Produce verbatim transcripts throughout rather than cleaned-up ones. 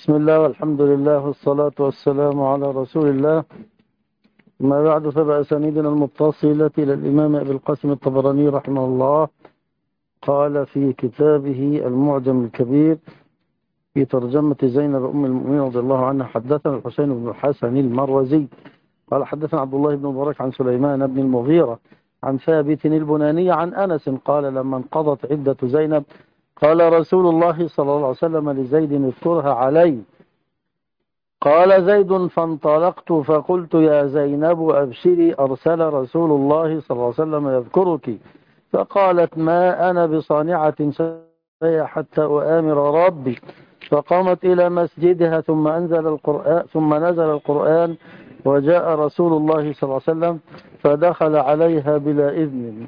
بسم الله والحمد لله والصلاة والسلام على رسول الله. ما بعد، فبأسانيدنا المتصلة إلى الإمام أبي القاسم الطبراني رحمه الله قال في كتابه المعجم الكبير في ترجمة زينب أم المؤمنين رضي الله عنها: حدثنا الحسين بن الحسن المروزي قال حدثنا عبد الله بن مبارك عن سليمان بن المغيرة عن ثابت البناني عن أنس قال: لما انقضت عدة زينب قال رسول الله صلى الله عليه وسلم لزيد: اذكرها علي. قال زيد: فانطلقت فقلت: يا زينب أبشري، أرسل رسول الله صلى الله عليه وسلم يذكرك. فقالت: ما أنا بصانعة شيئا حتى أؤامر ربي. فقامت إلى مسجدها ثم أنزل القرآن ثم نزل القرآن وجاء رسول الله صلى الله عليه وسلم فدخل عليها بلا إذن.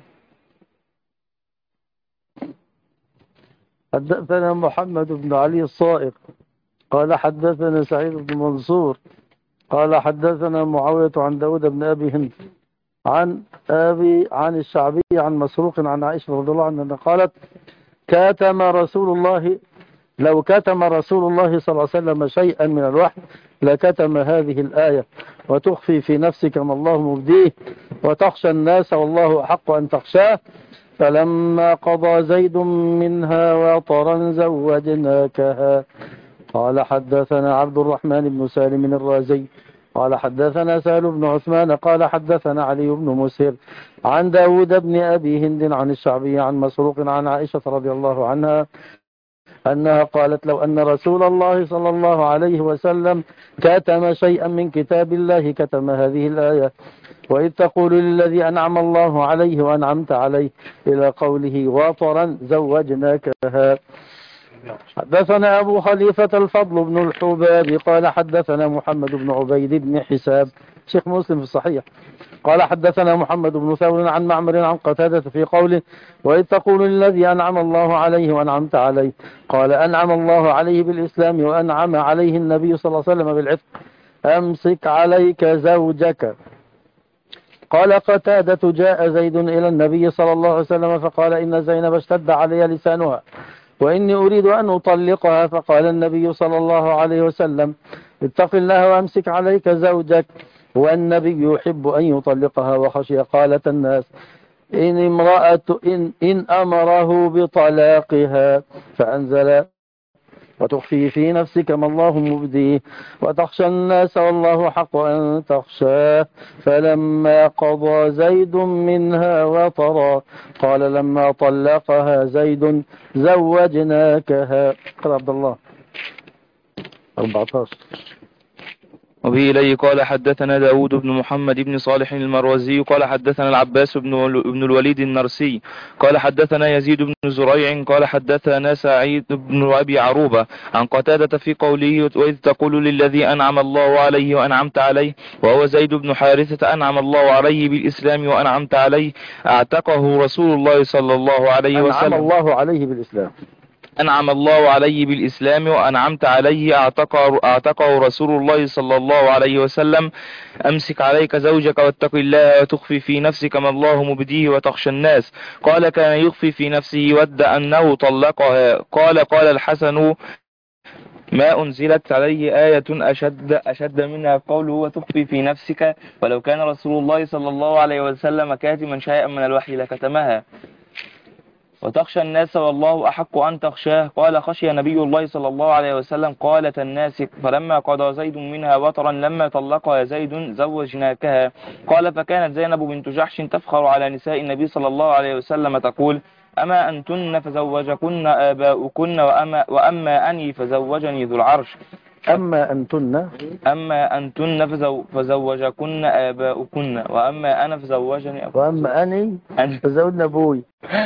حدثنا محمد بن علي الصائغ قال حدثنا سعيد بن منصور قال حدثنا معاوية عن داود بن أبي هند عن أبي عن الشعبي عن مسروق عن عائشة رضي الله عنها قالت: كتم رسول الله لو كتم رسول الله صلى الله عليه وسلم شيئا من الوحي لكتم هذه الآية: وتخفي في نفسك ما الله مبديه وتخشى الناس والله أحق أن تخشاه. فلما قضى زيد منها وطرا زوجناكها. قال حدثنا عبد الرحمن بن سالم الرازي قال حدثنا سهل بن عثمان قال حدثنا علي بن مسهر عن داود بن أبي هند عن الشعبي عن مسروق عن عائشة رضي الله عنها أنها قالت: لو أن رسول الله صلى الله عليه وسلم كتم شيئا من كتاب الله كتم هذه الآية: وإذ تقول للذي أنعم الله عليه وأنعمت عليه إلى قوله: وطرا زوجناكها. حدثنا أبو خليفة الفضل بن الحباب قال حدثنا محمد بن عبيد بن حساب شيخ مسلم في الصحيح قال حدثنا محمد بن ثور عن معمر عن قتادة في قوله: وإذ تقول للذي أنعم الله عليه وأنعمت عليه. قال: أنعم الله عليه بالإسلام وأنعم عليه النبي صلى الله عليه وسلم بالعتق. أمسك عليك زوجك. قال قتادة: جاء زيد إلى النبي صلى الله عليه وسلم فقال: إن زينب اشتد علي لسانها وإني أريد أن أطلقها. فقال النبي صلى الله عليه وسلم: اتق الله وأمسك عليك زوجك. والنبي يحب أن يطلقها وخشي قالة الناس إن امرأة إن, إن أمره بطلاقها. فأنزل: وتخفي في نفسك ما الله مبديه وتخشى الناس والله حق أن تخشاه. فلما قضى زيد منها وطرا قال: لما طلقها زيد زوجناكها. قال عبد الله أربعة عشر. وبه إليه قال حدثنا داود بن محمد بن صالح المروزي قال حدثنا العباس بن بن الوليد النرسي قال حدثنا يزيد بن زريع قال حدثنا سعيد بن أبي عروبة عن قتادة في قوله: وإذ تقول للذي أنعم الله عليه وأنعمت عليه وهو زيد بن حارثة أنعم الله عليه بالإسلام وأنعمت عليه أعتقه رسول الله صلى الله عليه وسلم. أنعم الله عليه بالإسلام أنعم الله عليه بالإسلام وأنعمت عليه أعتقه, أعتقه رسول الله صلى الله عليه وسلم. أمسك عليك زوجك واتق الله وتخفي في نفسك ما الله مبديه وتخشى الناس. قال: كان يخفي في نفسه ود أنه طلقها. قال قال الحسن: ما أنزلت عليه آية أشد, أشد منها قوله وتخفي في نفسك، ولو كان رسول الله صلى الله عليه وسلم كاتما شيئا من الوحي لكتمها. وتخشى الناس والله أحق أن تخشاه. قال: خشي نبي الله صلى الله عليه وسلم قالة الناس. فلما قضى زيد منها وطرا لما طلقها زيد زوجناكها. قال: فكانت زينب بنت جحش تفخر على نساء النبي صلى الله عليه وسلم تقول: أما أنتن فزوجكن آباؤكن وأما, وأما أني فزوجني ذو العرش. أما أنتن أما أنتن فزو فزوجكن آباؤكن وأما أنا فزوجني أبوي. وأما أني أنا فزوجنا أبوي.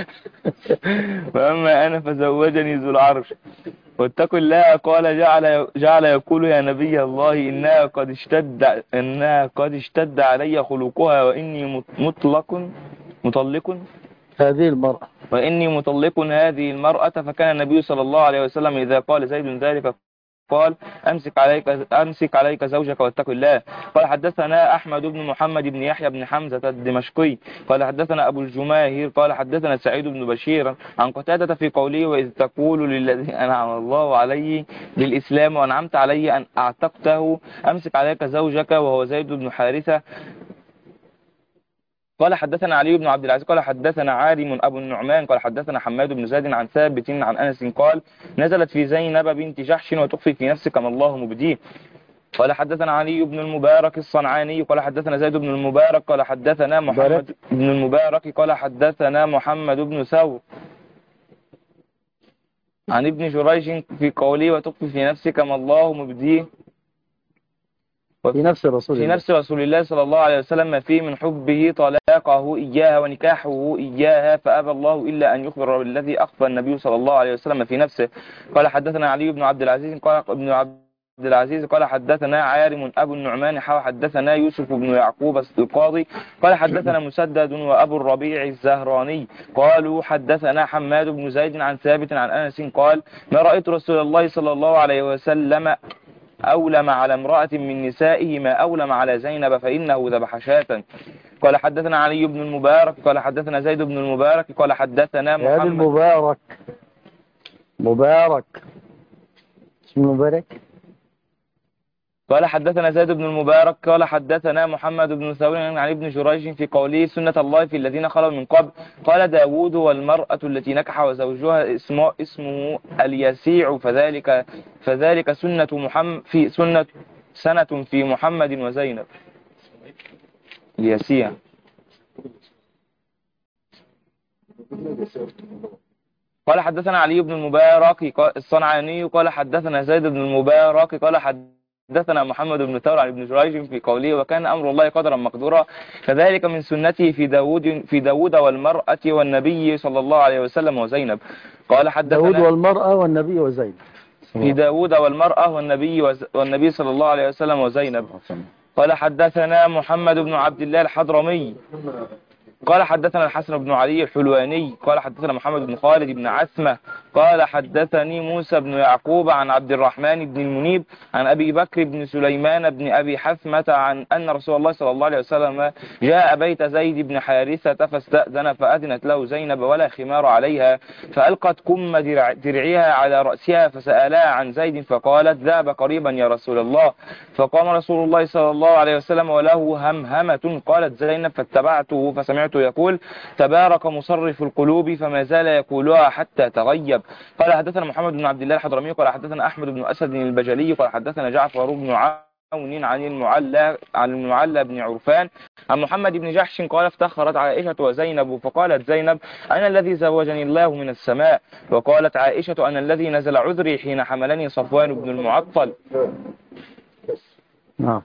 وأما أنا فزوجني ذو العرش. واتقوا الله. قال: جعل جعل يقول: يا نبي الله إنها قد اشتد إنها قد اشتد علي خلقها وإني مطلق مطلق هذه المرأة وإني مطلق هذه المرأة. فكان النبي صلى الله عليه وسلم إذا قال زيد ذلك قال أمسك عليك أمسك عليك زوجك واتق الله. قال حدثنا أحمد بن محمد بن يحيى بن حمزة الدمشقي قال حدثنا أبو الجماهير قال حدثنا سعيد بن بشير عن قتادة في قوله وإذ تقول للذي أنعم الله عليه بالإسلام وأنعمت عليه أن أعتقته أمسك عليك زوجك وهو زيد بن حارثة. قال حدثنا علي بن عبد العزيز قال حدثنا عارم أبو النعمان قال حدثنا حماد بن زيد عن ثابت عن أنس قال نزلت في زينب بنت جحش وتخفي في نفسك ما الله مبديه. قال حدثنا علي بن المبارك الصنعاني قال حدثنا زيد بن المبارك قال حدثنا محمد بن المبارك قال حدثنا محمد بن ثور عن ابن جريج في قوله وتخفي في نفسك ما الله مبديه في نفس رسول في الله نفس رسول الله صلى الله عليه وسلم ما فيه من حبه طلاقه إياها ونكاحه إياها فأبى الله إلا أن يخبر بالذي أخفى النبي صلى الله عليه وسلم في نفسه. قال حدثنا علي بن عبد العزيز قال ابن عبد العزيز قال حدثنا عارم أبو النعمان حاول حدثنا يوسف بن يعقوب القاضي قال حدثنا مسدد وأبو الربيع الزهراني قالوا حدثنا حماد بن زيد عن ثابت عن أنس قال ما رأيت رسول الله صلى الله عليه وسلم أولم على امرأة من نسائه ما أولم على زينب فإنه ذبح شاة. قال حدثنا علي بن المبارك قال حدثنا زيد بن المبارك قال حدثنا هذا محمد المبارك مبارك اسم مبارك قال حدثنا زيد بن المبارك قال حدثنا محمد بن ثور عن ابن جريج في قوله سنة الله في الذين خلوا من قبل. قال داود والمرأة التي نكح وزوجها اسمه, اسمه اليسيع فذلك فذلك سنة محمد في سنة سنة في محمد وزينب. اليسيع قال حدثنا علي بن المبارك الصنعاني قال حدثنا زيد بن المبارك قال حدثنا حدثنا محمد بن ثور عن ابن جريج في قوله وكان أمر الله قدرا مقدورا فذلك من سنته في داود في داود والمرأة والنبي صلى الله عليه وسلم وزينب. قال حدثنا داود والمرأة والنبي وزينب في داود والمرأة والنبي وز... والنبي صلى الله عليه وسلم وزينب. قال حدثنا محمد بن عبد الله الحضرمي قال حدثنا الحسن بن علي الحلواني قال حدثنا محمد بن خالد بن عثمة قال حدثني موسى بن يعقوب عن عبد الرحمن بن المنيب عن أبي بكر بن سليمان بن أبي حثمة عن أن رسول الله صلى الله عليه وسلم جاء بيت زيد بن حارثة فاستأذن فأذنت له زينب ولا خمار عليها فألقت كم درع درعها على رأسها فسألها عن زيد فقالت ذهب قريبا يا رسول الله. فقام رسول الله صلى الله عليه وسلم وله همهمة قالت زينب فاتبعته فسمعت يقول تبارك مصرف القلوب فما زال يقولها حتى تغيب. قال حدثنا محمد بن عبد الله الحضرمي قال حدثنا أحمد بن أسد البجلي قال حدثنا جعفر بن عون عن المعلى عن المعلى بن عرفان عن محمد بن جحش قال افتخرت عائشة وزينب فقالت زينب أنا الذي زوجني الله من السماء وقالت عائشة أنا الذي نزل عذري حين حملني صفوان بن المعطل. نعم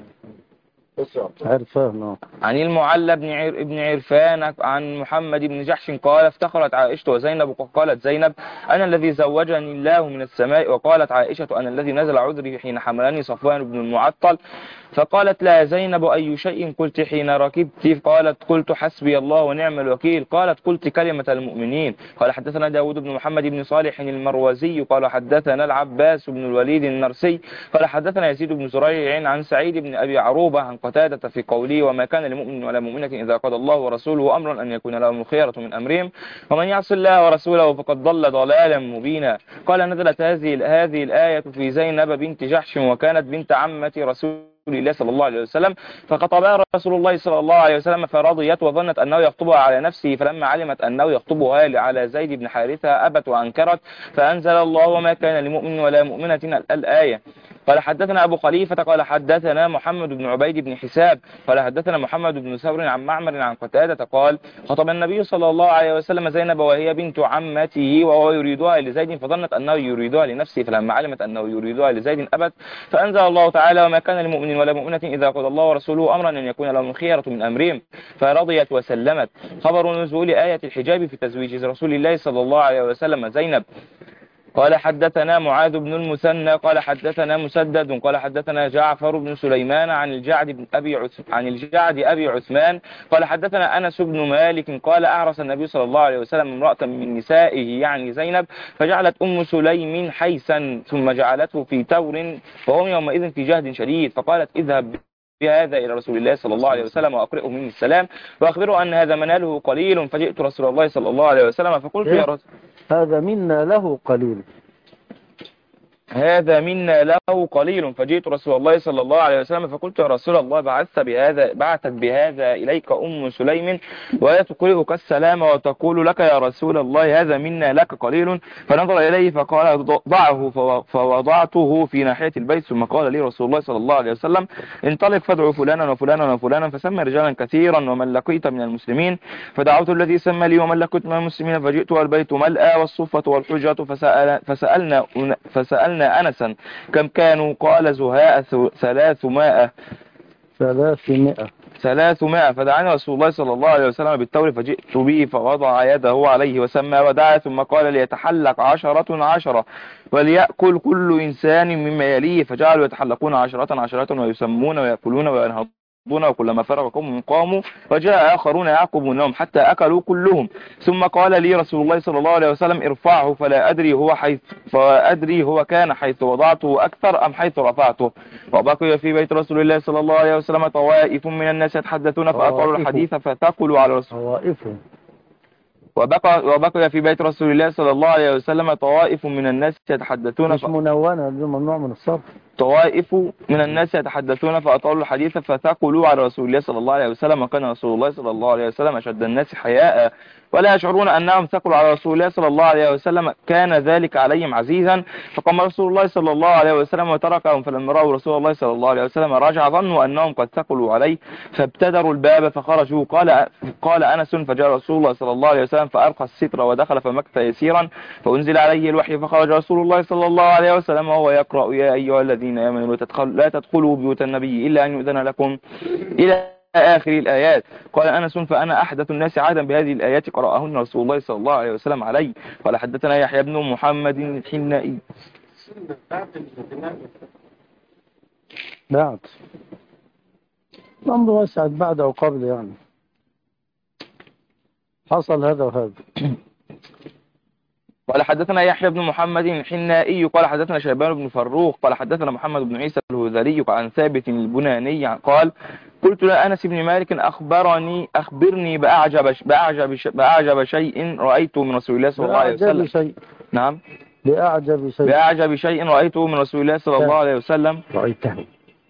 عرفان عن المعلى بن عر... ابن عرفان عن محمد بن جحش قال افتخرت عائشة وزينب وقالت زينب أنا الذي زوجني الله من السماء وقالت عائشة أنا الذي نزل عذري حين حملني صفوان بن المعطل. فقالت لا زينب أي شيء قلت حين ركبت قالت قلت حسبي الله ونعم الوكيل قالت قلت كلمة المؤمنين. قال حدثنا داود بن محمد بن صالح المروزي قال حدثنا العباس بن الوليد النرسي قال حدثنا يزيد بن زريع عن سعيد بن أبي عروبة عن قتادة في قوله وما كان لمؤمن ولا مؤمنة إذا قضى الله ورسوله أمرا أن يكون لهم الخيرة من أمرهم ومن يعص الله ورسوله فقد ضل ضلالا مبينا. قال نزلت هذه هذه الآية في زينب بنت جحش وكانت بنت عمة رسول الله صلى الله عليه وسلم فخطبها رسول الله صلى الله عليه وسلم فرضيت وظنت أنه يخطبها على نفسه فلما علمت أنه يخطبها على زيد بن حارثة أبت وأنكرت فأنزل الله وما كان لمؤمن ولا مؤمنة الآية. قال حدثنا أبو خليفة قال حدثنا محمد بن عبيد بن حساب قال حدثنا محمد بن ثور عن معمر عن قتادة قال خطب النبي صلى الله عليه وسلم زينب وهي بنت عمته وهو يريدها لزيد فظنت أنه يريدها لنفسه فلما علمت أنه يريدها لزيد أبت فأنزل الله تعالى وما كان لمؤمن ولا مؤمنة إذا قضى الله ورسوله أمرا أن يكون لهم الخيرة من أمرهم فرضيت وسلمت. خبر نزول آية الحجاب في تزويج رسول الله صلى الله عليه وسلم زينب. قال حدثنا معاذ بن المثنى قال حدثنا مسدد قال حدثنا جعفر بن سليمان عن الجعد بن أبي عث... عن الجعد أبي عثمان قال حدثنا أنس بن مالك قال أعرس النبي صلى الله عليه وسلم امرأة من نسائه يعني زينب، فجعلت أم سليم حيسا ثم جعلته في تور، وهم يومئذ في جهد شديد، فقالت اذهب بهذا إلى رسول الله صلى الله عليه وسلم وأقرئه مني السلام وأخبره أن هذا مناله قليل، فجئت رسول الله صلى الله عليه وسلم فقلت يا رسول هذا منا له قليل هذا منا له قليل فجئت رسول الله صلى الله عليه وسلم فقلت يا رسول الله بعثت بهذا بعثت بهذا إليك أم سليم وهي تقرئك السلام وتقول لك يا رسول الله هذا منا لك قليل، فنظر إليه فقال ضعه، فوضعته في ناحية البيت، ثم قال لي رسول الله صلى الله عليه وسلم انطلق فادعو فلانا وفلانا وفلانا، فسمى رجالا كثيرا ومن لقيت من المسلمين، فدعوت الذي سمى لي ومن لقيت من المسلمين، فجئت والبيت ملأى والصفة والحجرة، فسأل فسألنا فسألنا أنسا كم كانوا؟ قال زهاء ثلاثمائة ثلاثمائة ثلاثمائة فدعاني رسول الله صلى الله عليه وسلم بالتور فجئت به فوضع يده عليه وسمى ودعا، ثم قال ليتحلق عشرة عشرة وليأكل كل إنسان مما يليه، فجعلوا يتحلقون عشرة عشرة ويسمون ويأكلون وينهضون، وكلما فرغ قوم قاموا، وجاء آخرون يعقبونهم حتى أكلوا كلهم، ثم قال لي رسول الله صلى الله عليه وسلم ارفعه فلا أدري هو حيث فأدري هو كان حيث وضعته أكثر أم حيث رفعته. وبقي في بيت رسول الله صلى الله عليه وسلم طوائف من الناس يتحدثون فأطولوا الحديث فتقلوا على رسول طوائف وبقى, وبقي في بيت رسول الله صلى الله عليه وسلم طوائف من الناس يتحدثون مش منونة، دي ممنوع من الصرف. طوائف من الناس يتحدثون فأطالوا الحديث فثقلوا على رسول الله صلى الله عليه وسلم، وكان رسول الله صلى الله عليه وسلم أشد الناس حياء ولا يشعرون أنهم ثقلوا على رسول الله صلى الله عليه وسلم، كان ذلك عليهم عزيزا، فقام رسول الله صلى الله عليه وسلم وتركهم، فلما رأوا رسول الله صلى الله عليه وسلم رجع ظنوا أنهم قد ثقلوا عليه فابتدروا الباب فخرجوا. قال قال أنس فجاء رسول الله صلى الله عليه وسلم فأرقى الستر ودخل فمكث يسيرا، فأنزل عليه الوحي، فخرج رسول الله صلى الله عليه وسلم وهو يقرأ يا أيها الذين آمنوا لا تدخلوا بيوت النبي إلا أن يؤذن لكم إلى آخر الآيات. قال أنس فأنا أحدث الناس عهدا بهذه الآيات قرأهن رسول الله صلى الله عليه وسلم علي. قال حدثنا يحيى بن محمد الحنائي بعد الأمر وسعت بعد أو قبل، يعني حصل هذا وهذا. قال حدثنا يحيى بن محمد الحنائي قال حدثنا شيبان بن فروخ قال حدثنا محمد بن عيسى الهذلي عن ثابت البناني قال قلت لأنس بن مالك أخبرني أخبرني بأعجب بأعجب بأعجب شيء رأيته من رسول الله صلى الله عليه وسلم. شيء. نعم بأعجب شيء بأعجب شيء رأيته من رسول الله صلى الله عليه وسلم رأيته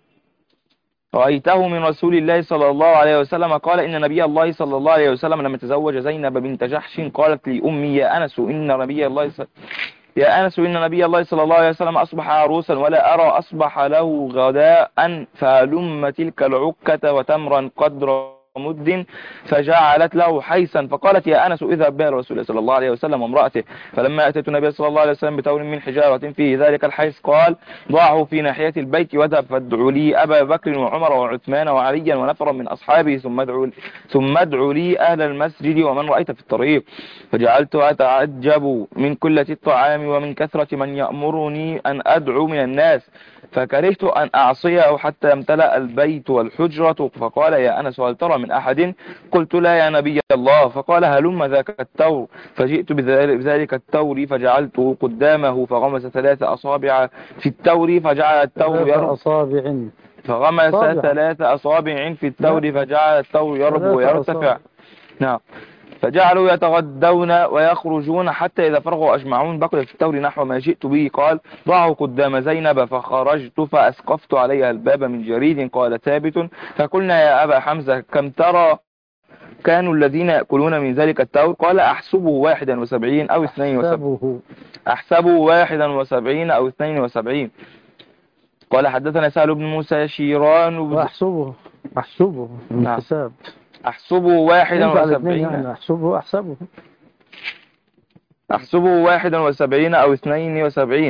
رأيته من رسول الله صلى الله عليه وسلم. قال إن نبي الله صلى الله عليه وسلم لما تزوج زينب بنت جحش قالت لأمي يا أنس إن نبي الله صلى يا أنس إن نبي الله صلى الله عليه وسلم أصبح عروسا ولا أرى أصبح له غداء، فلم تلك العكة وتمرا قدر مد، فجعلت له حيسا، فقالت يا أنس اذهب بها رسول الله صلى الله عليه وسلم وامرأته، فلما أتيت النبي صلى الله عليه وسلم بتور من حجارة فيه ذلك الحيس قال ضعه في ناحية البيت واذهب فادعوا لي أبا بكر وعمر وعثمان وعليا ونفرا من أصحابه ثم ادعوا ثم ادعوا لي أهل المسجد ومن رأيت في الطريق. فجعلت أتعجب من قلة الطعام ومن كثرة من يأمرني أن أدعو من الناس، فكرهت أن أعصيه حتى امتلأ البيت والحجرة. فقال يا أنس هل ترى من أحد؟ قلت لا يا نبي الله. فقال هلم ذاك التور، فجئت بذلك التور فجعلته قدامه فغمس ثلاث أصابع في التور فجعل التور يربو أصابع فغمس ثلاث أصابع في التور فجعل التور يربو ويرتفع. نعم. فجعلوا يتغدون ويخرجون حتى إذا فرغوا أجمعون بقي في التور نحو ما جئت به. قال ضعوا قدام زينب، فخرجت فأسقفت عليها الباب من جريد. قال ثابت فقلنا يا أبا حمزة كم ترى كانوا الذين يأكلون من ذلك التور؟ قال أحسبه واحدا وسبعين أو اثنين وسبعين أحسبه واحدا وسبعين أو اثنين وسبعين. قال حدثنا سهل بن موسى شيران وأحسبه أحسبه من حساب أحسبه واحدا وسبعين يعني أحسبه أحسبه أحسبه واحدا وسبعين أو اثنين وسبعين.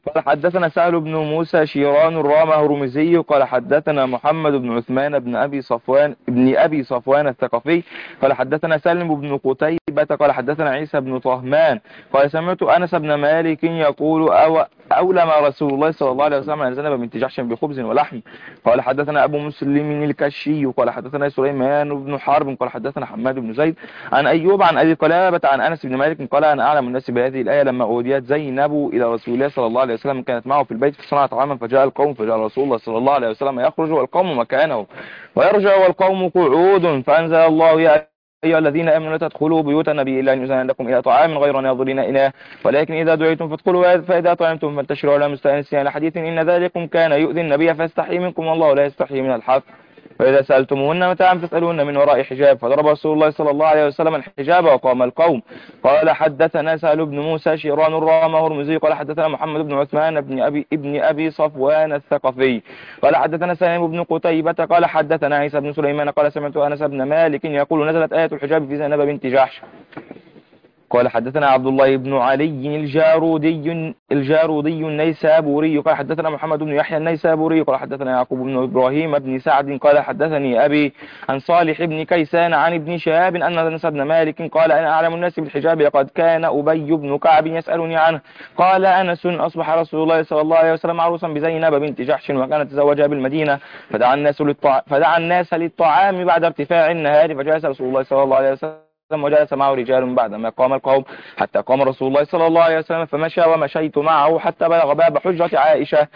قال حدثنا سهل بن موسى شيران الرامة هرمزي قال حدثنا محمد بن عثمان بن أبي صفوان ابن أبي صفوان الثقفي قال حدثنا سالم بن قتيبة قال حدثنا عيسى بن طهمان قال سمعت أنس بن مالك يقول أو أولم رسول الله صلى الله عليه وسلم عن زينب بنت جحش بخبز ولحم. قال حدثنا أبو مسلم الكشي قال حدثنا سليمان بن حرب قال حدثنا حماد بن زيد عن أيوب عن أبي قلابة عن أنس بن مالك قال أنا أعلم الناس بهذه الآية لما أوديت زينب إلى رسول الله صلى الله عليه وسلم كانت معه في البيت فصنع طعاما فجاء القوم فجاء رسول الله صلى الله عليه وسلم يخرج والقوم مكانه ويرجع والقوم قعود فأنزل الله يا أيها الذين آمنوا لا تدخلوا بيوت النبي إلا أن يؤذن لكم إلى طعام غير ناظرين إناه ولكن إذا دعيتم فادخلوا فإذا طعمتم فانتشروا ولا مستأنسين على حديث إن ذلكم كان يؤذي النبي فيستحيي منكم والله لا يستحيي من الحق. فإذا سألتموهن متاعا فاسألوهن من وراء حجاب فضرب رسول الله صلى الله عليه وسلم الحجاب وقام القوم. قال حدثنا سهل بن موسى شيران الرامة هرمزي قال حدثنا محمد بن عثمان بن أبي ابن أبي صفوان الثقفي قال حدثنا سالم بن قتيبة قال حدثنا عيسى بن سليمان قال سمعت أنس بن مالك يقول نزلت آية الحجاب في زينب بنت جحش. قال حدثنا عبد الله بن علي الجارودي الجارودي النيسابوري قال حدثنا محمد بن يحيى النيسابوري قال حدثنا يعقوب بن إبراهيم بن سعد قال حدثني أبي عن صالح بن كيسان عن ابن شهاب أن أنس بن مالك قال أنا أعلم الناس بالحجاب لقد كان أبي بن كعب يسألني عنه. قال أنس أصبح رسول الله صلى الله عليه وسلم عروسا بزينب بنت جحش وكانت تزوجها بالمدينة فدعا الناس للطعام فدعا الناس للطعام بعد ارتفاع النهار فجلس رسول الله صلى الله عليه وسلم وجلس معه رجال بعدما قام القوم حتى قام رسول الله صلى الله عليه وسلم فمشى ومشيت معه حتى بلغ باب حجرة عائشة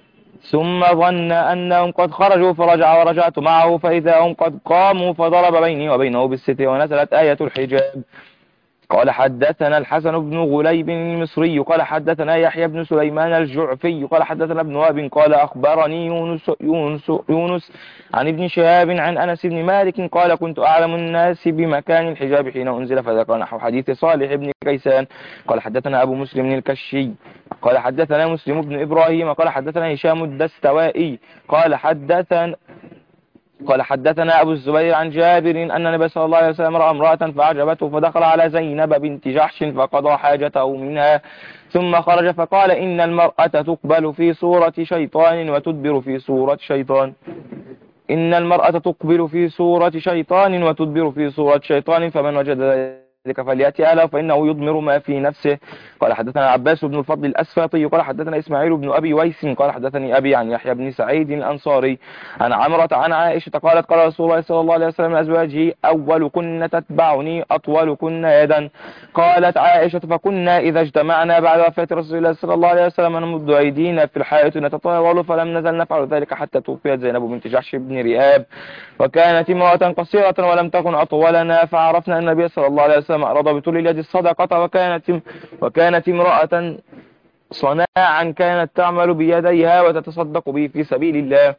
ثم ظن أنهم قد خرجوا فرجع ورجعت معه فإذا هم قد قاموا فضرب بيني وبينه بالستر ونزلت آية الحجاب. قال حدثنا الحسن بن غليب المصري قال حدثنا يحيى بن سليمان الجعفي قال حدثنا ابن وهب قال أخبرني يونس, يونس, يونس عن ابن شهاب عن أنس بن مالك قال كنت أعلم الناس بمكان الحجاب حين أنزل فذكر نحو حديث صالح بن كيسان. قال حدثنا أبو مسلم الكشي قال حدثنا مسلم بن إبراهيم قال حدثنا هشام الدستوائي قال حدثنا قال حدثنا أبو الزبير عن جابر أن النبي صلى الله عليه وسلم رأى امرأة فأعجبته فدخل على زينب بنت جحش فقضى حاجته منها ثم خرج فقال إن المرأة تقبل في صورة شيطان وتدبر في صورة شيطان إن المرأة تقبل في صورة شيطان وتدبر في صورة شيطان فمن وجد ذلك فليأتي ألا فإنه يضمر ما في نفسه. قال حدثنا عباس بن الفضل الأسفاطي قال حدثنا إسماعيل بن أبي ويس قال حدثني أبي عن يحيى بن سعيد الأنصاري عن عمرة عن عائشة قالت قال رسول الله صلى الله عليه وسلم لأزواجه أول كن تتبعني أطول كن يدا. قالت عائشة فكنا إذا اجتمعنا بعد وفاة رسول الله صلى الله عليه وسلم نمد أيدينا في الحائط نتطاول فلم نزل نفعل ذلك حتى توفيت زينب بنت جحش بن رئاب وكانت امرأة قصيرة ولم تكن أطولنا فعرفنا أن النبي صلى الله عليه وسلم أراد بطول اليد الصدقة وكانت وكانت امرأة صناعا كانت تعمل بيديها وتتصدق به في سبيل الله.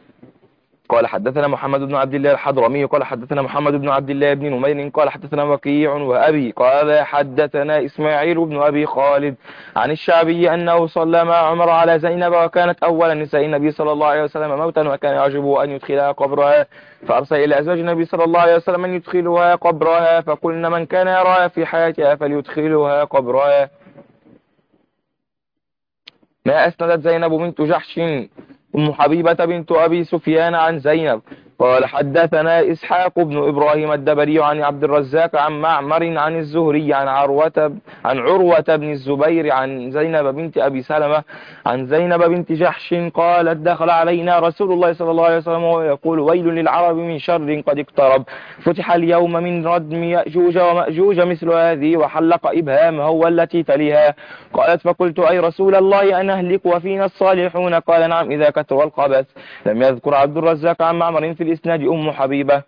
قال حدثنا محمد بن عبد الله الحضرمي قال حدثنا محمد بن عبد الله بن نمير قال حدثنا وكيع وأبي قال حدثنا إسماعيل بن أبي خالد عن الشعبي أنه صلى مع عمر على زينب وكانت أول نساء النبي صلى الله عليه وسلم موتا وكان يعجبه أن يدخلها قبرها فأرسل إلى أزواج النبي صلى الله عليه وسلم أن يدخلها قبرها فقلنا من كان يراها في حياتها فليدخلها قبرها. ما أسندت زينب بنت جحش أم حبيبة بنت أبي سفيان عن زينب. قال حدثنا إسحاق بن إبراهيم الدبري عن عبد الرزاق عن معمر عن الزهري عن عروة عن عروة بن الزبير عن زينب بنت أبي سلمة عن زينب بنت جحش قالت دخل علينا رسول الله صلى الله عليه وسلم ويقول ويل للعرب من شر قد اقترب فتح اليوم من ردم يأجوج ومأجوج مثل هذه وحلق إبهامه والتي تليها. قالت فقلت أي رسول الله أن أهلك وفينا الصالحون قال نعم إذا كثر الخبث. لم يذكر عبد الرزاق عن معمر في الإسناد أم حبيبة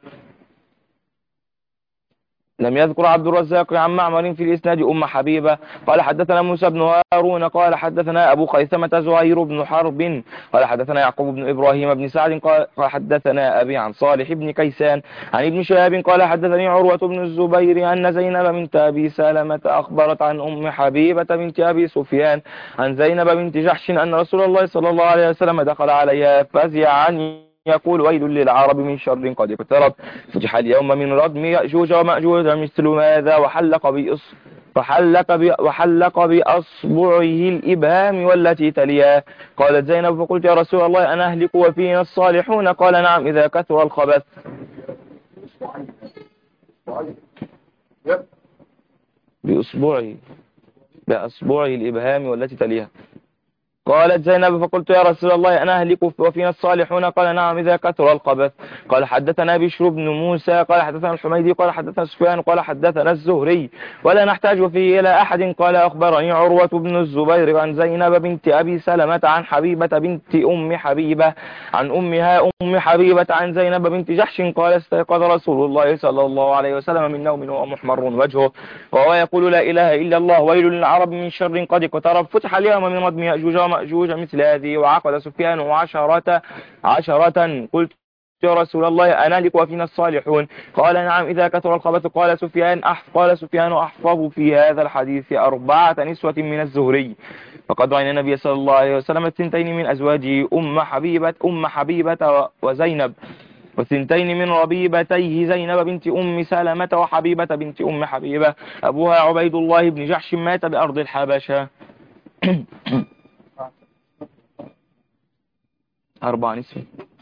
لم يذكر عبد الرزاق عن معمر في الإسناد أم حبيبة. قال حدثنا موسى بن هارون قال حدثنا أبو خيثمة زهير بن حرب قال حدثنا يعقوب بن إبراهيم بن سعد قال حدثنا أبي عن صالح بن كيسان عن ابن شهاب قال حدثني عروة بن الزبير أن زينب بنت أبي سلمة أخبرت عن أم حبيبة بنت أبي سفيان عن زينب بنت جحش أن رسول الله صلى الله عليه وسلم دخل عليها فزع عني يقول ويل للعرب من شر قد اقترب فتح اليوم من ردم يأجوج ومأجوج مثل ماذا وحلق بإص وحلق ب- وحلق بأصبعه الإبهام والتي تليها. قالت زينب فقلت يا رسول الله أنا أهلك وفينا الصالحون؟ قال نعم إذا كثر الخبث. بأصبعه بأصبعه الإبهام والتي تليها. قالت زينب فقلت يا رسول الله أنا أهلك وفينا الصالحون؟ قال نعم إذا كثر الخبث. قال حدثنا بشر بن موسى قال حدثنا الحميدي قال حدثنا سفيان قال حدثنا الزهري ولا نحتاج فيه إلى أحد. قال أخبرني عروة بن الزبير عن زينب بنت أبي سلمة عن حبيبة بنت أم حبيبة عن أمها أم حبيبة عن زينب بنت جحش قال استيقظ رسول الله صلى الله عليه وسلم من نوم وهو محمر وجهه وهو يقول لا إله إلا الله ويل للعرب من شر قد اقترب فتح اليوم من ردم يأجوج ومأجوج مثل هذه. وعقد سفيان عشرة عشرة. قلت يا رسول الله أنا لك وفينا الصالحون؟ قال نعم إذا كثر الخبث. قال سفيان أحف قال سفيان أحفظ في هذا الحديث أربعة نسوة من الزهري. فقد رأينا النبي صلى الله عليه وسلم الثنتين من أزواجه أم حبيبة أم حبيبة وزينب والثنتين من ربيبتيه زينب بنت أم سلمة وحبيبة بنت أم حبيبة. أبوها عبيد الله بن جحش مات بأرض الحبشة. أربع نسوة.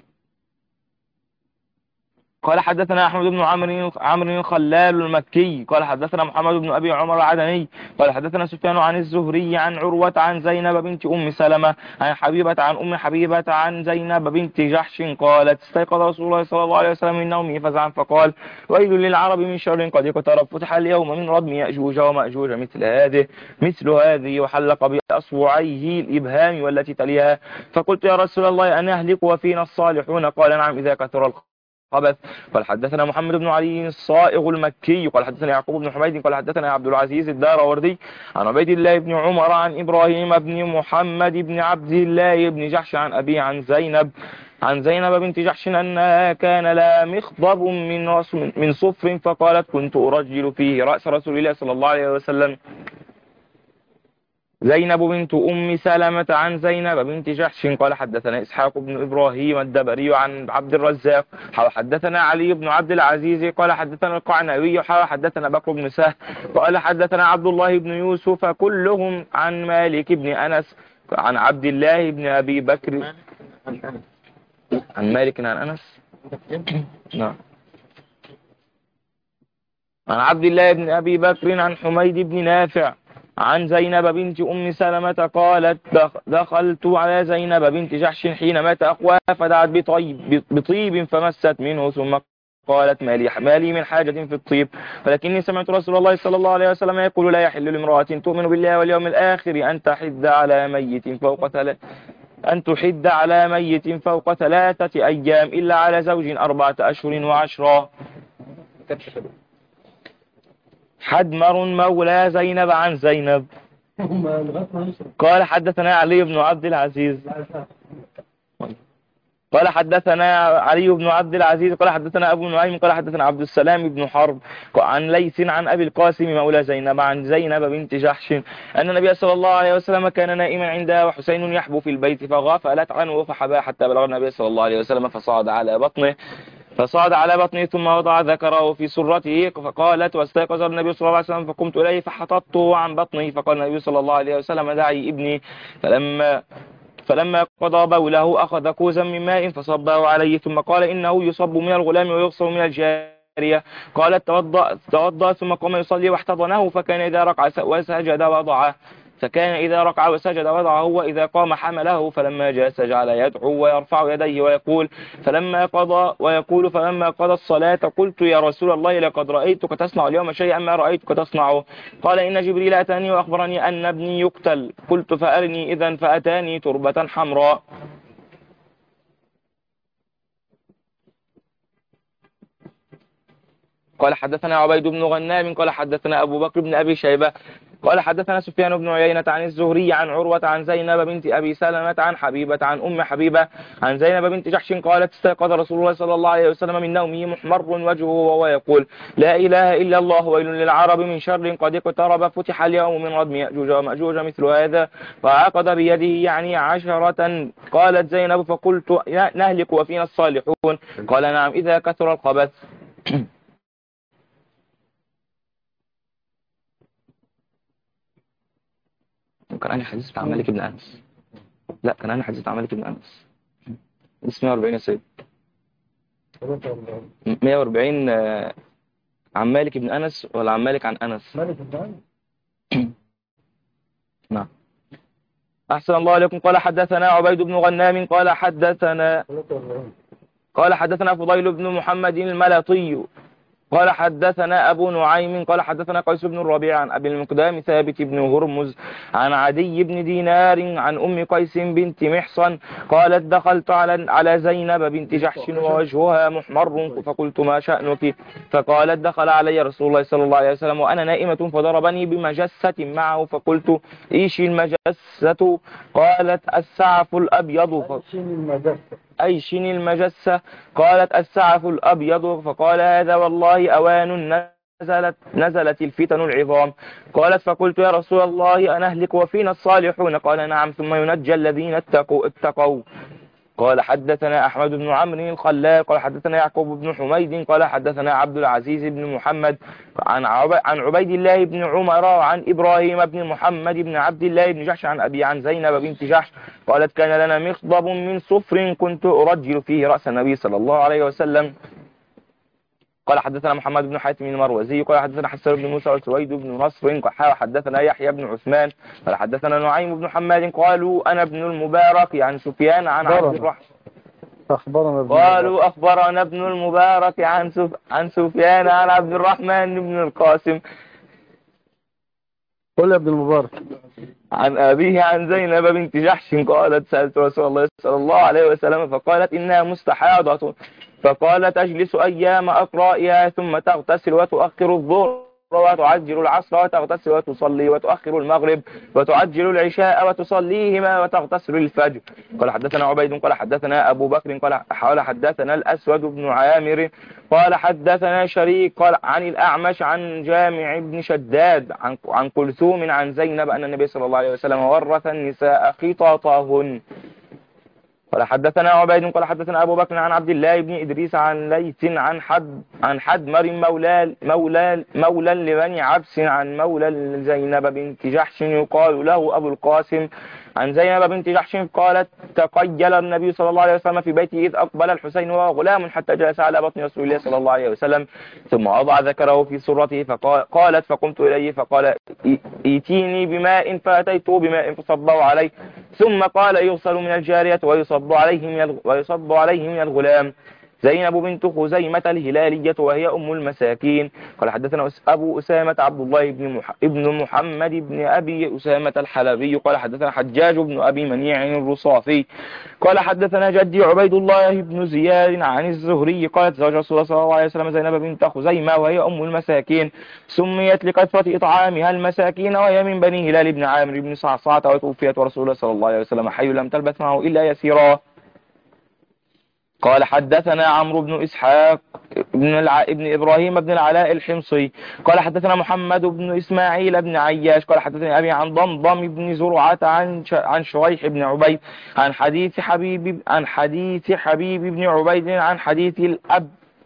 قال حدثنا أحمد بن عمرو عمرو الخلال المكي قال حدثنا محمد بن أبي عمر العدني قال حدثنا سفيان عن الزهري عن عروة عن زينب بنت أم سلمة عن حبيبة عن أم حبيبة عن زينب بنت جحش قالت استيقظ رسول الله صلى الله عليه وسلم من نومه فزعا فقال ويل للعرب من شر قد اقترب فتح اليوم من ردم يأجوج ومأجوج مثل هذه مثل هذه وحلق بأصبعيه الإبهام والتي تليها. فقلت يا رسول الله أنا أهلك وفينا الصالحون؟ قال نعم إذا كثر الخبث. قال حدثنا محمد بن علي الصائغ المكي قال حدثنا يعقوب بن حميد قال حدثنا عبد العزيز الداروردي عن عبيد الله بن عمر عن إبراهيم بن محمد بن عبد الله بن جحش عن أبي عن زينب عن زينب بنت جحش أنها كان لا مخضب من من صفر فقالت كنت أرجل فيه رأس رسول الله صلى الله عليه وسلم. زينب بنت أم سلمة عن زينب بنت جحش قال حدثنا إسحاق بن إبراهيم الدبري عن عبد الرزاق حدثنا علي بن عبد العزيز قال حدثنا القعنبي حدثنا بكر بن سهل قال حدثنا عبد الله بن يوسف كلهم عن مالك بن أنس عن عبد الله بن أبي بكر عن مالك عن أنس نعم عن عبد الله بن أبي بكر عن حميد بن نافع عن زينب بنت أم سلمة قالت دخلت على زينب بنت جحش حين مات أخوها فدعت بطيب, بطيب فمست منه ثم قالت ما لي ما لي من حاجة في الطيب ولكني سمعت رسول الله صلى الله عليه وسلم يقول لا يحل لامرأة تؤمن بالله واليوم الآخر أن تحد على ميت فوق ثلاث أن تحد على ميت فوق ثلاثة أيام إلا على زوج أربعة أشهر وعشرة. حدمر مولى زينب عن زينب قال حدثنا علي بن عبد العزيز قال حدثنا علي بن عبد العزيز قال حدثنا أبو نعيم قال حدثنا عبد السلام بن حرب عن ليث عن أبي القاسم مولى زينب عن زينب بنت جحش أن النبي صلى الله عليه وسلم كان نائما عندها وحسين يحبو في البيت فغفلت عنه فحبا حتى بلغ النبي صلى الله عليه وسلم فصعد على بطنه فصعد على بطنه ثم وضع ذكره في سرته فقالت واستيقظ النبي صلى الله عليه وسلم فقمت إليه فحطبته عن بطنه فقال النبي صلى الله عليه وسلم دعي ابني فلما فلما قضى بوله أخذ كوزا من ماء فصبه عليه ثم قال إنه يصب من الغلام ويغسل من الجارية. قالت توضأ, توضأ ثم قام يصلي واحتضنه فكان إذا ركع وسجد وضعه فكان إذا ركع وسجد وضعه وإذا قام حمله فلما جاء جعل يدعو ويرفع يديه ويقول فلما قضى ويقول فلما قضى الصلاة قلت يا رسول الله لقد رأيتك تصنع اليوم شيئا ما رأيتك تصنعه. قال إن جبريل أتاني وأخبرني أن ابني يقتل. قلت فأرني إذن فأتاني تربة حمراء. قال حدثنا عبيد بن غنام قال حدثنا أبو بكر بن أبي شيبة قال حدثنا سفيان بن عيينة عن الزهري عن عروة عن زينب بنت أبي سلمة عن حبيبة عن أم حبيبة عن زينب بنت جحش قالت استيقظ رسول الله صلى الله عليه وسلم من نومه محمر وجهه وهو يقول لا إله إلا الله ويل للعرب من شر قد اقترب فتح اليوم من ردم يأجوج ومأجوج مثل هذا فعقد بيده يعني عشرة. قالت زينب فقلت نهلك وفينا الصالحون؟ قال نعم إذا كثر الخبث. كان أنا حديث بتاع مالك بن أنس. لا كان أنا حديث بتاع مالك بن أنس. اسمه مية وأربعين يا سيد. مية وأربعين آه، عن مالك بن أنس ولا عن مالك عن أنس؟ مالك بن أنس. نعم. أحسن الله عليكم. قال حدثنا عبيد بن غنام قال حدثنا قال حدثنا فضيل بن محمد الملطي قال حدثنا أبو نعيم قال حدثنا قيس بن الربيع عن أبي المقدام ثابت بن هرمز عن عدي بن دينار عن أم قيس بنت محصن قالت دخلت على على زينب بنت جحش ووجهها محمر فقلت ما شأنك؟ فقالت دخل علي رسول الله صلى الله عليه وسلم وأنا نائمة فضربني بمجسة معه فقلت إيش المجسة؟ قالت السعف الأبيض. أيشن المجسة؟ قالت السعف الأبيض. فقال هذا والله أوان نزلت, نزلت الفتن العظام. قالت فقلت يا رسول الله أنهلك وفينا الصالحون؟ قال نعم ثم ينجى الذين اتقوا, اتقوا. قال حدثنا أحمد بن عمرو الخلاق قال حدثنا يعقوب بن حميد قال حدثنا عبد العزيز بن محمد عن عن عبيد الله بن عمر عن إبراهيم بن محمد بن عبد الله بن جحش عن أبي عن زينب بنت جحش قالت كان لنا مخضب من صفر كنت أرجل فيه رأس النبي صلى الله عليه وسلم. قال حدثنا محمد بن حاتم المروزي قال حدثنا حسن بن موسى وسويد بن نصر قال حدثنا يحيى بن عثمان قال حدثنا نعيم بن حماد قالوا أنا ابن المبارك عن سفيان عن عبد الرحمن أخبرنا قالوا أخبرنا ابن المبارك عن سف... عن سفيان عن عبد الرحمن بن القاسم قل يا ابن المبارك عن أبيه عن زينب بنت جحش قالت سألت رسول الله صلى الله عليه وسلم فقالت إنها مستحاضة فقالت أجلس أيام أقرائها ثم تغتسل وتؤخر الظهر وتعجل العصر وتغتسل وتصلي وتؤخر المغرب وتعجل العشاء وتصليهما وتغتسل الفجر. قال حدثنا عبيد قال حدثنا أبو بكر قال حدثنا الأسود بن عامر قال حدثنا شريك قال عن الأعمش عن جامع بن شداد عن عن كلثوم عن زينب أن النبي صلى الله عليه وسلم ورث النساء خطاطهن. قال حدثنا عبيد قال حدثنا أبو بكر عن عبد الله بن إدريس عن ليث عن حد عن حدمر مولى مولى مولى لبني عبس عن مولى زينب بنت جحش يقال له أبو القاسم عن زينب بنت جحش قالت تقيل النبي صلى الله عليه وسلم في بيته إذ أقبل الحسين وهو غلام حتى جلس على بطن رسول الله صلى الله عليه وسلم ثم وضع ذكره في سرته فقالت فقمت إليه فقال ائتيني بماء فأتيته بماء فصبه عليه ثم قال يغسل من الجارية ويصب عليه من ويصب عليه من الغلام. زينب بنت خزيمة الهلالية وهي أم المساكين. قال حدثنا أبو أسامة عبد الله بن مح... ابن محمد بن أبي أسامة الحلبي قال حدثنا حجاج بن أبي منيع الرصافي قال حدثنا جدي عبيد الله بن زياد عن الزهري قالت زوج رسول الله صلى الله عليه وسلم زينب بنت خزيمة وهي أم المساكين سميت لكثرة إطعامها المساكين وهي من بني هلال بن عامر بن صعصعة وتوفيت ورسول الله صلى الله عليه وسلم حي لم تلبث معه إلا يسيرا. قال حدثنا عمرو بن إسحاق ابن, الع... ابن إبراهيم بن العلاء الحمصي قال حدثنا محمد بن إسماعيل بن عياش قال حدثني أبي عن ضمضم بن زرعة عن ش... عن شريح بن عبيد عن حديث حبيب عن حديث حبيب بن عبيد عن حديث الأب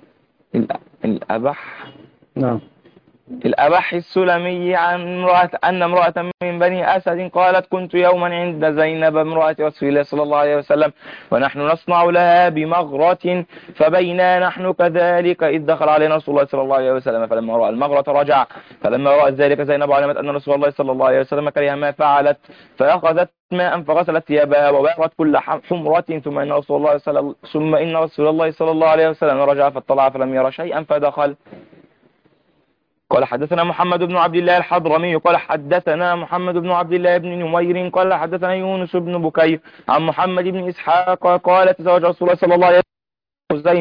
الأبح نعم الأبح السلمي عن امرأة أن امرأة من بني أسد قالت كنت يوما عند زينب امرأة رسول الله صلى الله عليه وسلم ونحن نصنع لها بمغرة فبينا نحن كذلك إذ دخل علينا رسول الله صلى الله عليه وسلم فلما رأى المغرة رجع فلما رأت ذلك زينب علمت أن رسول الله صلى الله عليه وسلم كره ما فعلت فأخذت ماء فغسلت ثيابها وبارت كل حمرة ثم إن رسول الله صلى ثم إن رسول الله صلى الله عليه وسلم رجع فاطلع فلم يرى شيئا فدخل. قال حدثنا محمد بن عبد الله الحضرمي قال حدثنا محمد بن عبد الله بن نمير قال حدثنا يونس بن بكير عن محمد بن إسحاق قال تزوج رسول الله صلى الله عليه وسلم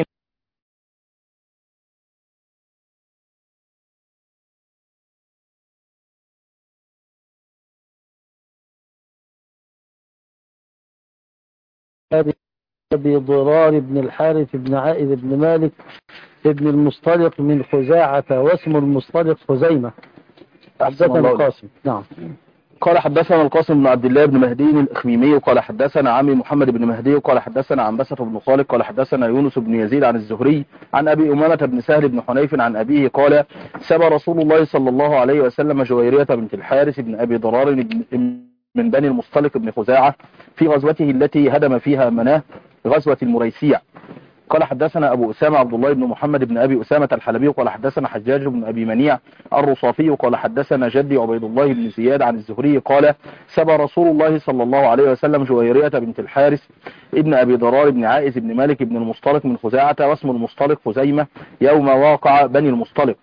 أبي ضرار بن الحارث بن عائذ بن مالك ابن المصطلق من خزاعة واسم المصطلق خزيمة. حدثنا القاسم. نعم. قال حدثنا القاسم بن عبد الله بن مهدي الإخميمي قال حدثنا عمي محمد بن مهدي قال حدثنا عنبسة بن خالد قال حدثنا يونس بن يزيد عن الزهري عن أبي أمامة بن سهل بن حنيف عن أبيه قال سبى رسول الله صلى الله عليه وسلم جويرية بنت الحارث بن أبي ضرار من بني المصطلق بن خزاعة في غزوته التي هدم فيها مناه، غزوة المريسيع. قال حدثنا أبو أسامة عبد الله بن محمد بن أبي أسامة الحلبي قال حدثنا حجاج بن أبي منيع الرصافي قال حدثنا جدي عبيد الله بن زياد عن الزهري قال سبى رسول الله صلى الله عليه وسلم جويرية بنت الحارث ابن أبي ضرار بن عائز بن مالك بن المصطلق من خزاعة، واسم المصطلق خزيمة، يوم واقع بني المصطلق.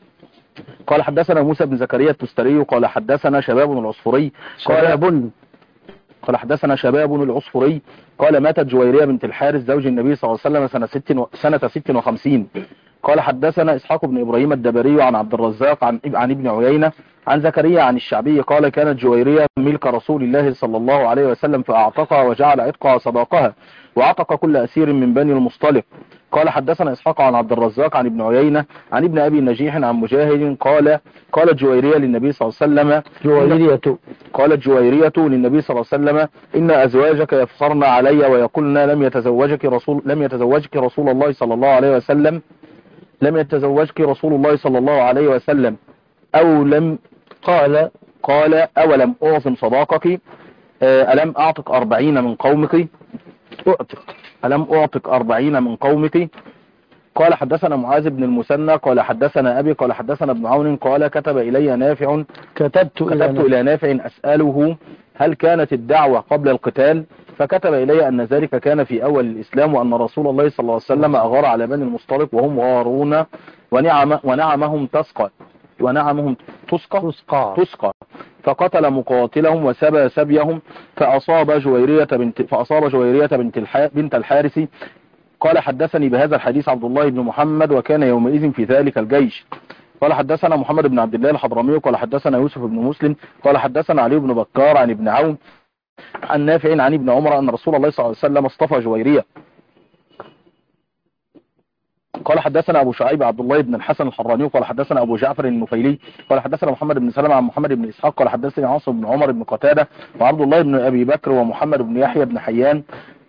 قال حدثنا موسى بن زكريا التستري قال حدثنا شباب العصفري قال شباب قال حدثنا شباب العصفري قال ماتت جويرية بنت الحارث زوج النبي صلى الله عليه وسلم سنة ست و... سنة ست وخمسين. قال حدثنا إسحاق بن إبراهيم الدبري عن عبد الرزاق عن عن ابن عيينة عن زكريا عن الشعبي قال كانت جويرية ملك رسول الله صلى الله عليه وسلم فأعتقها وجعل عتقها صداقها، وعتق كل أسير من بني المصطلق. قال حدثنا إسحاق عن عبد الرزاق عن ابن عيينة عن ابن أبي نجيح عن مجاهد قال قالت جويرية للنبي صلى الله عليه وسلم جويرية قالت جويرية للنبي صلى الله عليه وسلم إن أزواجك يفخرن علي ويقولن لم يتزوجك رسول لم يتزوجك رسول الله صلى الله عليه وسلم لم يتزوجك رسول الله صلى الله عليه وسلم أو لم قال قال أولم أعظم صداقك ألم أعتق أربعين من قومك أعتق ألم أعتق أربعين من قومك. قال حدثنا معاذ بن المثنى قال حدثنا أبي قال حدثنا ابن عون قال كتب إلي نافع كتبت, كتبت إلى, إلى نافع أسأله هل كانت الدعوة قبل القتال، فكتب إلي أن ذلك كان في أول الإسلام، وأن رسول الله صلى الله عليه وسلم أغار على بني المصطلق وهم غارون ونعم ونعمهم تسقى ونعمهم تسقى تسقى تسقى فقتل مقاتلهم وسبى سبيهم فأصاب جويرية بنت فأصاب جويرية بنت الح... بنت الحارث. قال حدثني بهذا الحديث عبد الله بن محمد وكان يومئذ في ذلك الجيش. قال حدثنا محمد بن عبد الله الحضرمي قال حدثنا يوسف بن مسلم قال حدثنا علي بن بكار عن ابن عون عن نافع عن ابن عمر أن رسول الله صلى الله عليه وسلم اصطفى جويرية. قال حدثنا أبو شعيب عبد الله بن الحسن الحراني قال حدثنا أبو جعفر النفيلي قال حدثنا محمد بن سلمة عن محمد بن إسحاق قال حدثني عاصم بن عمر بن قتادة وعبد الله بن أبي بكر ومحمد بن يحيى بن حيان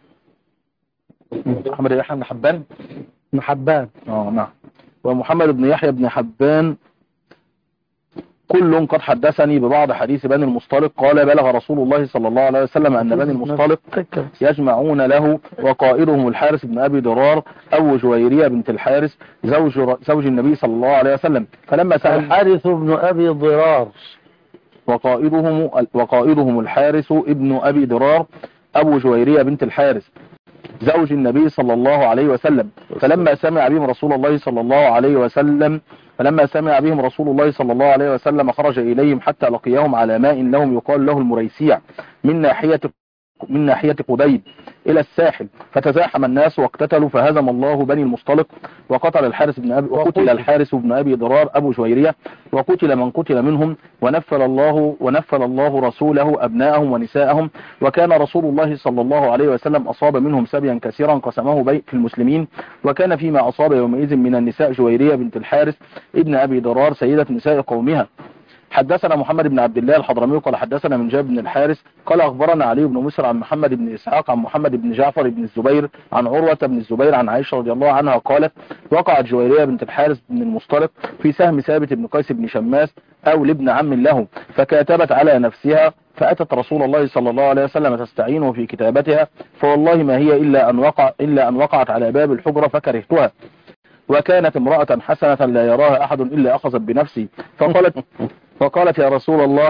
محمد بن يحيى بن حبان بن حبان اه نعم ومحمد بن يحيى بن حبان كل قد حدثني ببعض حديث بني المصطلق. قال بلغ رسول الله صلى الله عليه وسلم أن بني المصطلق يجمعون له وقائدهم الحارث بن أبي ضرار أو جويرية بنت الحارث زوج زوج النبي صلى الله عليه وسلم. فلما سأل الحارث بن أبي ضرار وقائدهم وقائدهم الحارث ابن أبي ضرار أبو جويرية بنت الحارث زوج النبي صلى الله عليه وسلم. فلما سمع بهم رسول الله صلى الله عليه وسلم فلما سمع بهم رسول الله صلى الله عليه وسلم خرج إليهم حتى لقيهم على ماء لهم يقال له المريسيع من ناحية من ناحية قديد إلى الساحل، فتزاحم الناس واقتتلوا فهزم الله بني المصطلق وقتل الحارث بن أبي وقتل الحارث بن أبي ضرار أبو جويرية وقتل من قتل منهم ونفل الله ونفل الله رسوله أبناءهم ونساءهم. وكان رسول الله صلى الله عليه وسلم أصاب منهم سبيا كثيرا قسمه بين في المسلمين، وكان فيما أصاب يومئذ من النساء جويرية بنت الحارث ابن أبي ضرار سيدة نساء قومها. حدثنا محمد بن عبد الله الحضرمي قال حدثنا من جاب بن الحارث قال أخبرنا علي بن مسر عن محمد بن إسحاق عن محمد بن جعفر بن الزبير عن عروة بن الزبير عن عائشة رضي الله عنها قالت وقعت جويرية بنت الحارث بن المصطلق في سهم ثابت بن قيس بن شماس أو لابن عم له، فكاتبت على نفسها فأتت رسول الله صلى الله عليه وسلم تستعينه في كتابتها، فوالله ما هي إلا أن وقع إلا أن وقعت على باب الحجرة فكرهتها، وكانت امرأة حسنة لا يراها أحد إلا أخذت بنفسي. فقالت فقالت يا رسول الله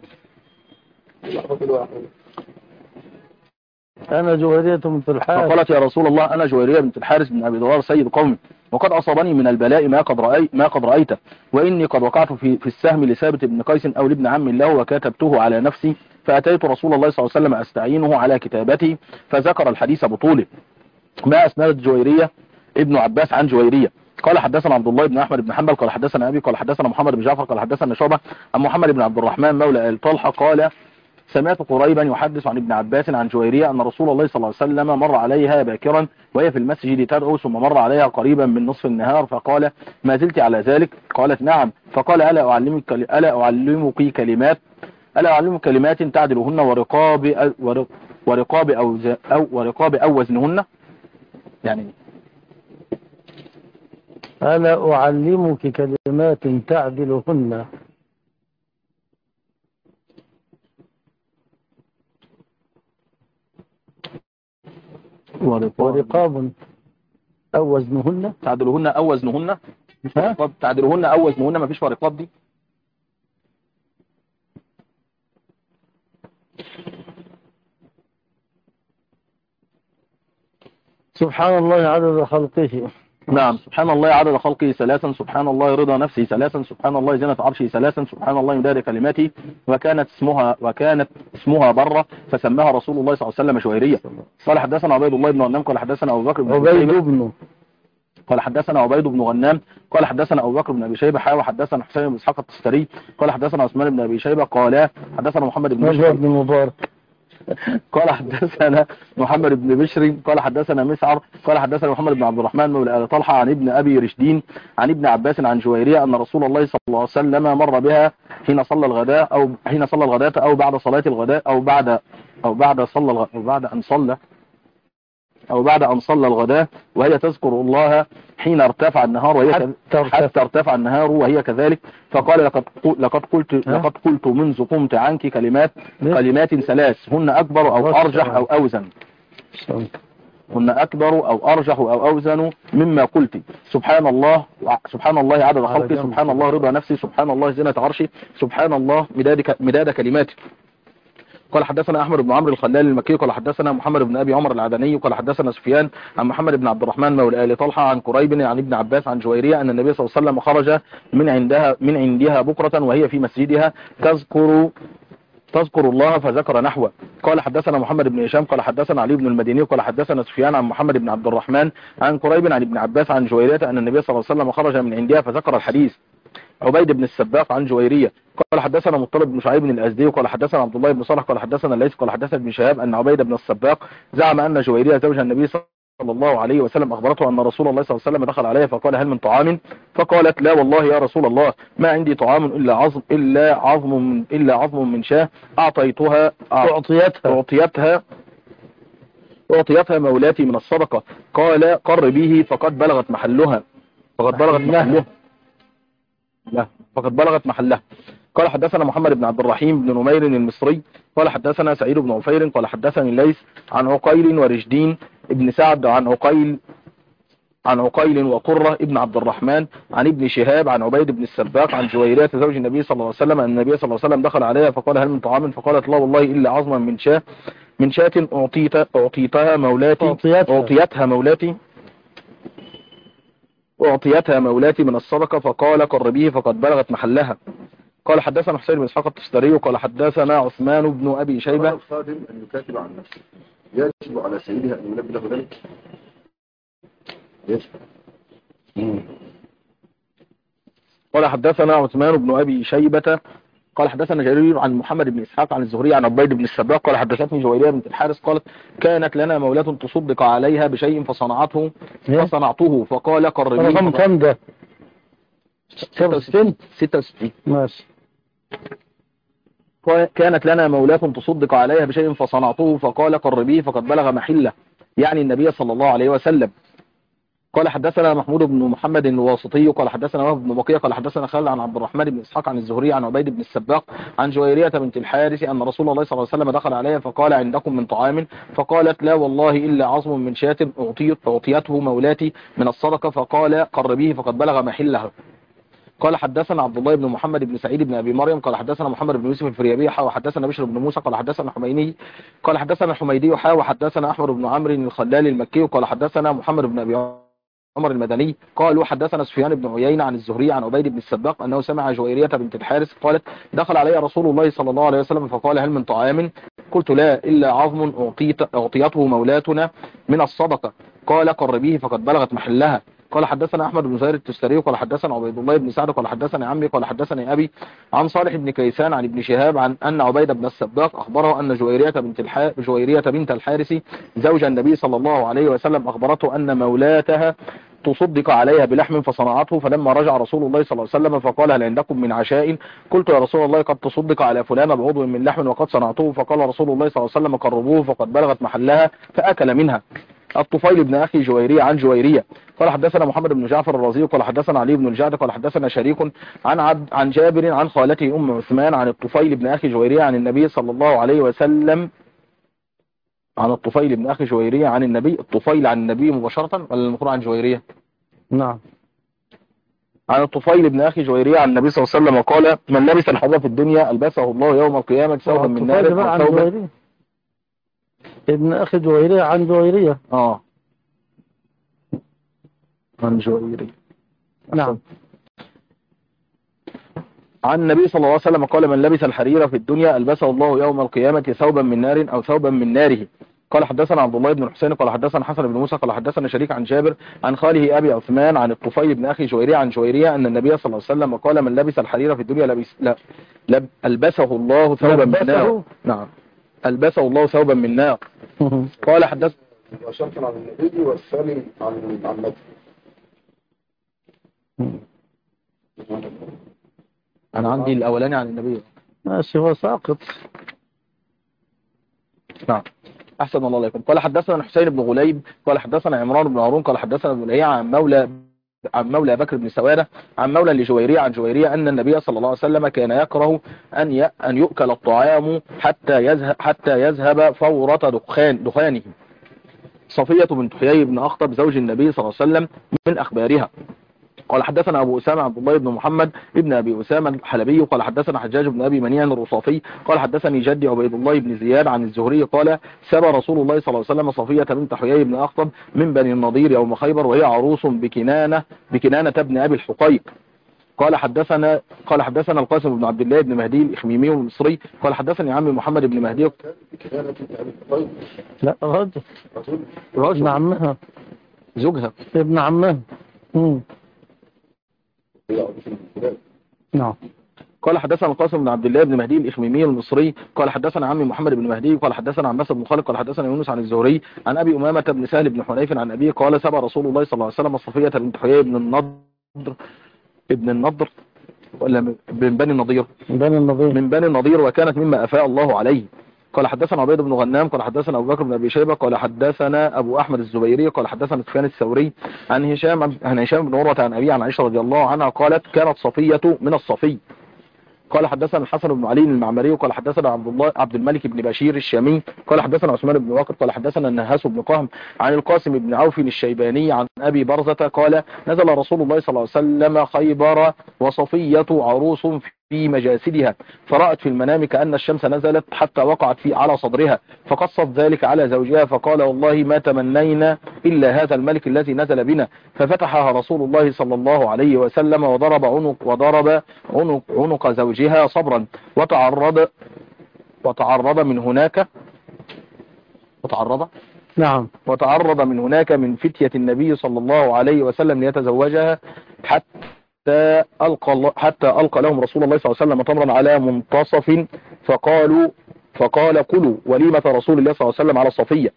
أنا جويرية بنت الحارث فقالت يا رسول الله أنا جويرية بنت الحارث بن أبي ضرار سيد قومي، وقد أصابني من البلاء ما قد رأي ما قد رأيت، وإني قد وقعت في في السهم لثابت بن قيس أو لابن عم له وكتبته على نفسي، فأتيت رسول الله صلى الله عليه وسلم أستعينه على كتابتي، فذكر الحديث بطوله. ما أسندت جويرية ابن عباس عن جويرية. قال حدثنا عبد الله بن احمد بن حنبل قال حدثنا ابي قال حدثنا محمد بن جعفر قال حدثنا شعبة عن محمد بن عبد الرحمن مولى ال طلحه قال سمعت قريبا يحدث عن ابن عباس عن جويرية ان رسول الله صلى الله عليه وسلم مر عليها باكرا وهي في المسجد تدعو، ثم مر عليها قريبا من نصف النهار فقال ما زلت على ذلك؟ قالت نعم. فقال الا اعلمك الا اعلمك كلمات الا اعلمك كلمات تعدلهن ورقاب ورقاب او او ورقاب او وزنهن، يعني ألا أعلمك كلمات تعدلهن ورقاب أو وزنهن. تعدلهن أو وزنهن، مش ها؟ ورقاب. تعدلهن أو وزنهن، ما فيش ورقاب دي. سبحان الله عدد خلقه. نعم. سبحان الله عدد خلقه ثلاثا، سبحان الله رضا نفسه ثلاثا، سبحان الله زينة عرشه ثلاثا، سبحان الله مداد كلماته. وكانت اسمها وكانت اسمها برة فسماها رسول الله صلى الله عليه وسلم شويرية. قال حدثنا عبيد الله بن غنام قال حدثنا أبو بكر بن عبيد شيبة بن قال حدثنا عبيد بن غنام قال حدثنا أبو بكر بن أبي شيبة حا وحدثنا حسين بن إسحاق التستري قال حدثنا عثمان بن أبي شيبة قال حدثنا محمد بن نجوى بشر بن مبارك قال حدثنا محمد بن بشر قال حدثنا مسعر قال حدثنا محمد بن عبد الرحمن مولى آل طلحة عن ابن أبي رشدين عن ابن عباس عن جويرية أن رسول الله صلى الله عليه وسلم مر بها حين صلى الغداء أو حين صلى الغداء أو بعد صلاة الغداء أو بعد أو بعد صلى الغ... أو بعد أن صلى أو بعد أن صلى الغداء وهي تذكر الله حين ارتفع النهار وهي حتى ارتفع. حتى ارتفع النهار وهي كذلك. فقال لقد لقد قلت لقد قلت منذ قمت عنك كلمات كلمات ثلاث هن أكبر أو أرجح أو أوزن هن أكبر أو أرجح أو أوزن مما قلت. سبحان الله سبحان الله عدد خلقي، سبحان الله رضا نفسي، سبحان الله زينة عرشي، سبحان الله مداد مداد كلماتي. قال حدثنا أحمد بن عمرو الخلال المكي قال حدثنا محمد بن أبي عمر العدني قال حدثنا سفيان عن محمد بن عبد الرحمن مولى آل طلحة عن قريب عن ابن عباس عن جويرية أن النبي صلى الله عليه وسلم خرج من عندها من عندها بكرة وهي في مسجدها تذكر تذكر الله فذكر نحوه. قال حدثنا محمد بن هشام قال حدثنا علي بن المديني قال حدثنا سفيان عن محمد بن عبد الرحمن عن قريب عن ابن عباس عن جويرية أن النبي صلى الله عليه وسلم خرج من عندها فذكر الحديث. عبيد بن السباق عن جويرية قال حدثنا مطلب بن شعيب بن الأزدي قال حدثنا عبد الله بن صالح قال حدثنا الليث قال حدثنا ابن شهاب أن عبيد بن السباق زعم أن جويرية زوج النبي صلى الله عليه وسلم أخبرته أن رسول الله صلى الله عليه وسلم دخل عليها فقال هل من طعام؟ فقالت لا والله يا رسول الله ما عندي طعام إلا عظم إلا عظم من إلا عظم من شاه أعطيتها أعطيتها أعطيتها أعطيتها مولاتي من الصدقة. قال قر به فقد بلغت محلها فقد بلغت محلها لا فقد بلغت محلها. قال حدثنا محمد بن عبد الرحيم بن نمير المصري قال حدثنا سعيد بن عفير قال حدثني الليث عن عقيل ورشدين ابن سعد عن عقيل عن عقيل وقرة ابن عبد الرحمن عن ابن شهاب عن عبيد بن السباق عن جويرية زوج النبي صلى الله عليه وسلم أن النبي صلى الله عليه وسلم دخل عليها فقال هل من طعام؟ فقالت لا والله إلا عظما من شاه من شاة أعطيت أعطيتها مولاتي أعطيتها. أعطيتها مولاتي أعطيتها مولاتي من الصدقة. فقال قر به فقد بلغت محلها. قال حدثنا حسين بن إسحاق التستري قال حدثنا عثمان بن أبي شيبة. الخادم أن يكاتب عن نفسه يجب على سيدها أن ينبه له ذلك. يجب. قال حدثنا عثمان بن أبي شيبة قال حدثنا جرير عن محمد بن إسحاق عن الزهري عن عبيد بن السباق قال حدثتني جويرية بنت الحارث قالت كانت لنا مولاة تصدق عليها بشيء فصنعته فصنعته فقال قر به. رقم كم ده؟ ستة وستين ستة وستين ماشي. كانت لنا مولاة تصدق عليها بشيء فصنعته فقال قر به فقد بلغ محله يعني النبي صلى الله عليه وسلم. قال حدثنا محمود بن محمد الواسطي قال حدثنا وهب بن بقية قال حدثنا خالد عن عبد الرحمن بن إسحاق عن الزهري عن عبيد بن السباق عن جويرية بنت الحارث أن رسول الله صلى الله عليه وسلم دخل عليها فقال عندكم من طعام؟ فقالت لا والله إلا عظم من شاة أعطيته مولاتي من الصدقة. فقال قر به فقد بلغ محله. قال حدثنا عبد الله بن محمد بن سعيد بن أبي مريم قال حدثنا محمد بن يوسف الفريابي حا وحدثنا بشر بن موسى قال حدثنا حميني قال حدثنا الحميدي حا وحدثنا أحمد بن عمرو الخلال المكي قال حدثنا محمد بن أبي عمر المدني قال وحدثنا سفيان بن عيينة عن الزهري عن عبيد بن السباق أنه سمع جويرية بنت الحارث قالت دخل علي رسول الله صلى الله عليه وسلم فقال هل من طعام؟ قلت لا إلا عظم أعطيت أعطيته مولاتنا من الصدقة. قال قر به فقد بلغت محلها. قال حدثنا أحمد بن زهير التستري قال حدثنا عبيد الله بن سعد قال حدثني عمي قال حدثني أبي عن صالح بن كيسان عن ابن شهاب عن أن عبيد بن السباق أخبره أن جويرية بنت الح... جويرية بنت الحارث زوج النبي صلى الله عليه وسلم أخبرته أن مولاتها تصدق عليها بلحم فصنعته. فلما رجع رسول الله صلى الله عليه وسلم فقال هل عندكم من عشاء؟ قلت يا رسول الله قد تصدق على فلان بعضو من لحم وقد صنعته. فقال رسول الله صلى الله عليه وسلم قربوه فقد بلغت محلها فأكل منها. الطفيل بن أخي جويرية عن جويرية قال حدثنا محمد بن جعفر الرازي قال حدثنا علي بن الجعد قال حدثنا شريك عن عبد عن جابر عن خالته أم عثمان عن الطفيل بن أخي جويرية عن النبي صلى الله عليه وسلم عن الطفيل بن أخي جويرية عن النبي. الطفيل عن النبي مباشرة ولا المقروء عن جويرية؟ نعم. عن الطفيل بن أخي جويرية عن النبي صلى الله عليه وسلم قال: من لبس الحرير في الدنيا ألبسه الله يوم القيامة ثوبا من نار الطفيل بقى أو عن ثوبا. جويرية، ابن أخي جويرية عن جويرية. اه عن جويرية. نعم. عن النبي صلى الله عليه وسلم قال: من لبس الحرير في الدنيا ألبسه الله يوم القيامة ثوبا من نار أو ثوبا من ناره. قال حدثنا عبد الله بن الحسين قال حدثنا حسن بن موسى قال حدثنا شريك عن جابر عن خاله أبي عثمان عن الطفيل بن أخي جويرية عن جويرية أن النبي صلى الله عليه وسلم قال: من لبس الحرير في الدنيا لبس لا لب ألبسه الله ثوبا من نار. نعم ألبسه الله ثوبا من نار. قال حدث مباشرة عن النبي والثاني عن عن مكة. أنا عندي الأولاني عن النبي. ماشي، هو ساقط. نعم أحسن الله عليكم. قال حدثنا حسين بن غليب قال حدثنا عمران بن هارون قال حدثنا ابن لهيعة عن مولى عن مولى بكر بن سوارة عن مولى لجويرية عن جويرية أن النبي صلى الله عليه وسلم كان يكره أن ي... أن يؤكل الطعام حتى يذهب حتى يذهب فورة دخان دخانه. صفية بنت حيي بن أخطب زوج النبي صلى الله عليه وسلم من أخبارها. قال حدثنا أبو أسامة عبد الله بن محمد ابن أبي أسامة الحلبي قال حدثنا حجاج بن أبي منيع الرصافي قال حدثني جدي عبيد الله بن زياد عن الزهري قال: سبى رسول الله صلى الله عليه وسلم صفية بنت حيي بن أخطب من بني النضير يوم خيبر وهي عروس بكنانة بكنانة ابن أبي الحقيق. قال حدثنا قال حدثنا القاسم بن عبد الله بن مهدي الإخميمي المصري قال حدثني عمي محمد بن مهدي. لا، رجل رجل ابن عمها، زوجها ابن عمها. مم. نعم. قال حدثنا القاسم بن عبد الله بن مهدي الإخميمي المصري قال حدثنا عمي محمد بن مهدي قال حدثنا عباس بن خالد قال حدثنا يونس عن الزهري عن أبي أمامة بن سهل بن حنيف عن أبيه قال: سبى رسول الله صلى الله عليه وسلم صفية بنت حيي بن النضر ابن النضر ولا من بني النضير من بني النضير من بني النضير وكانت مما أفاء الله عليه. قال حدثنا عبيد بن غنام قال حدثنا أبو بكر بن أبي شيبة قال حدثنا أبو أحمد الزبيري قال حدثنا سفيان الثوري عن هشام عن هشام بن عروة عن أبيه عن عائشة رضي الله عنها قالت: كانت صفية من الصفي. قال حدثنا الحسن بن علي المعمري قال حدثنا عبد الله عبد الملك بن بشير الشامي قال حدثنا عثمان بن واقد قال حدثنا النهاس بن قهم عن القاسم بن عوف الشيباني عن أبي برزة قال: نزل رسول الله صلى الله عليه وسلم خيبر وصفية عروس في مجاسدها فرأت في المنام كأن الشمس نزلت حتى وقعت في على صدرها فقصت ذلك على زوجها فقال: والله ما تمنينا إلا هذا الملك الذي نزل بنا. ففتحها رسول الله صلى الله عليه وسلم وضرب عنق وضرب عنق, عنق زوجها صبرا وتعرض وتعرض من هناك وتعرض نعم وتعرض من هناك من فتية النبي صلى الله عليه وسلم ليتزوجها حتى حتى ألقى, حتى ألقى لهم رسول الله صلى الله عليه وسلم تمرا على منتصف فقالوا فقال: كلوا وليمة رسول الله صلى الله عليه وسلم على الصفية.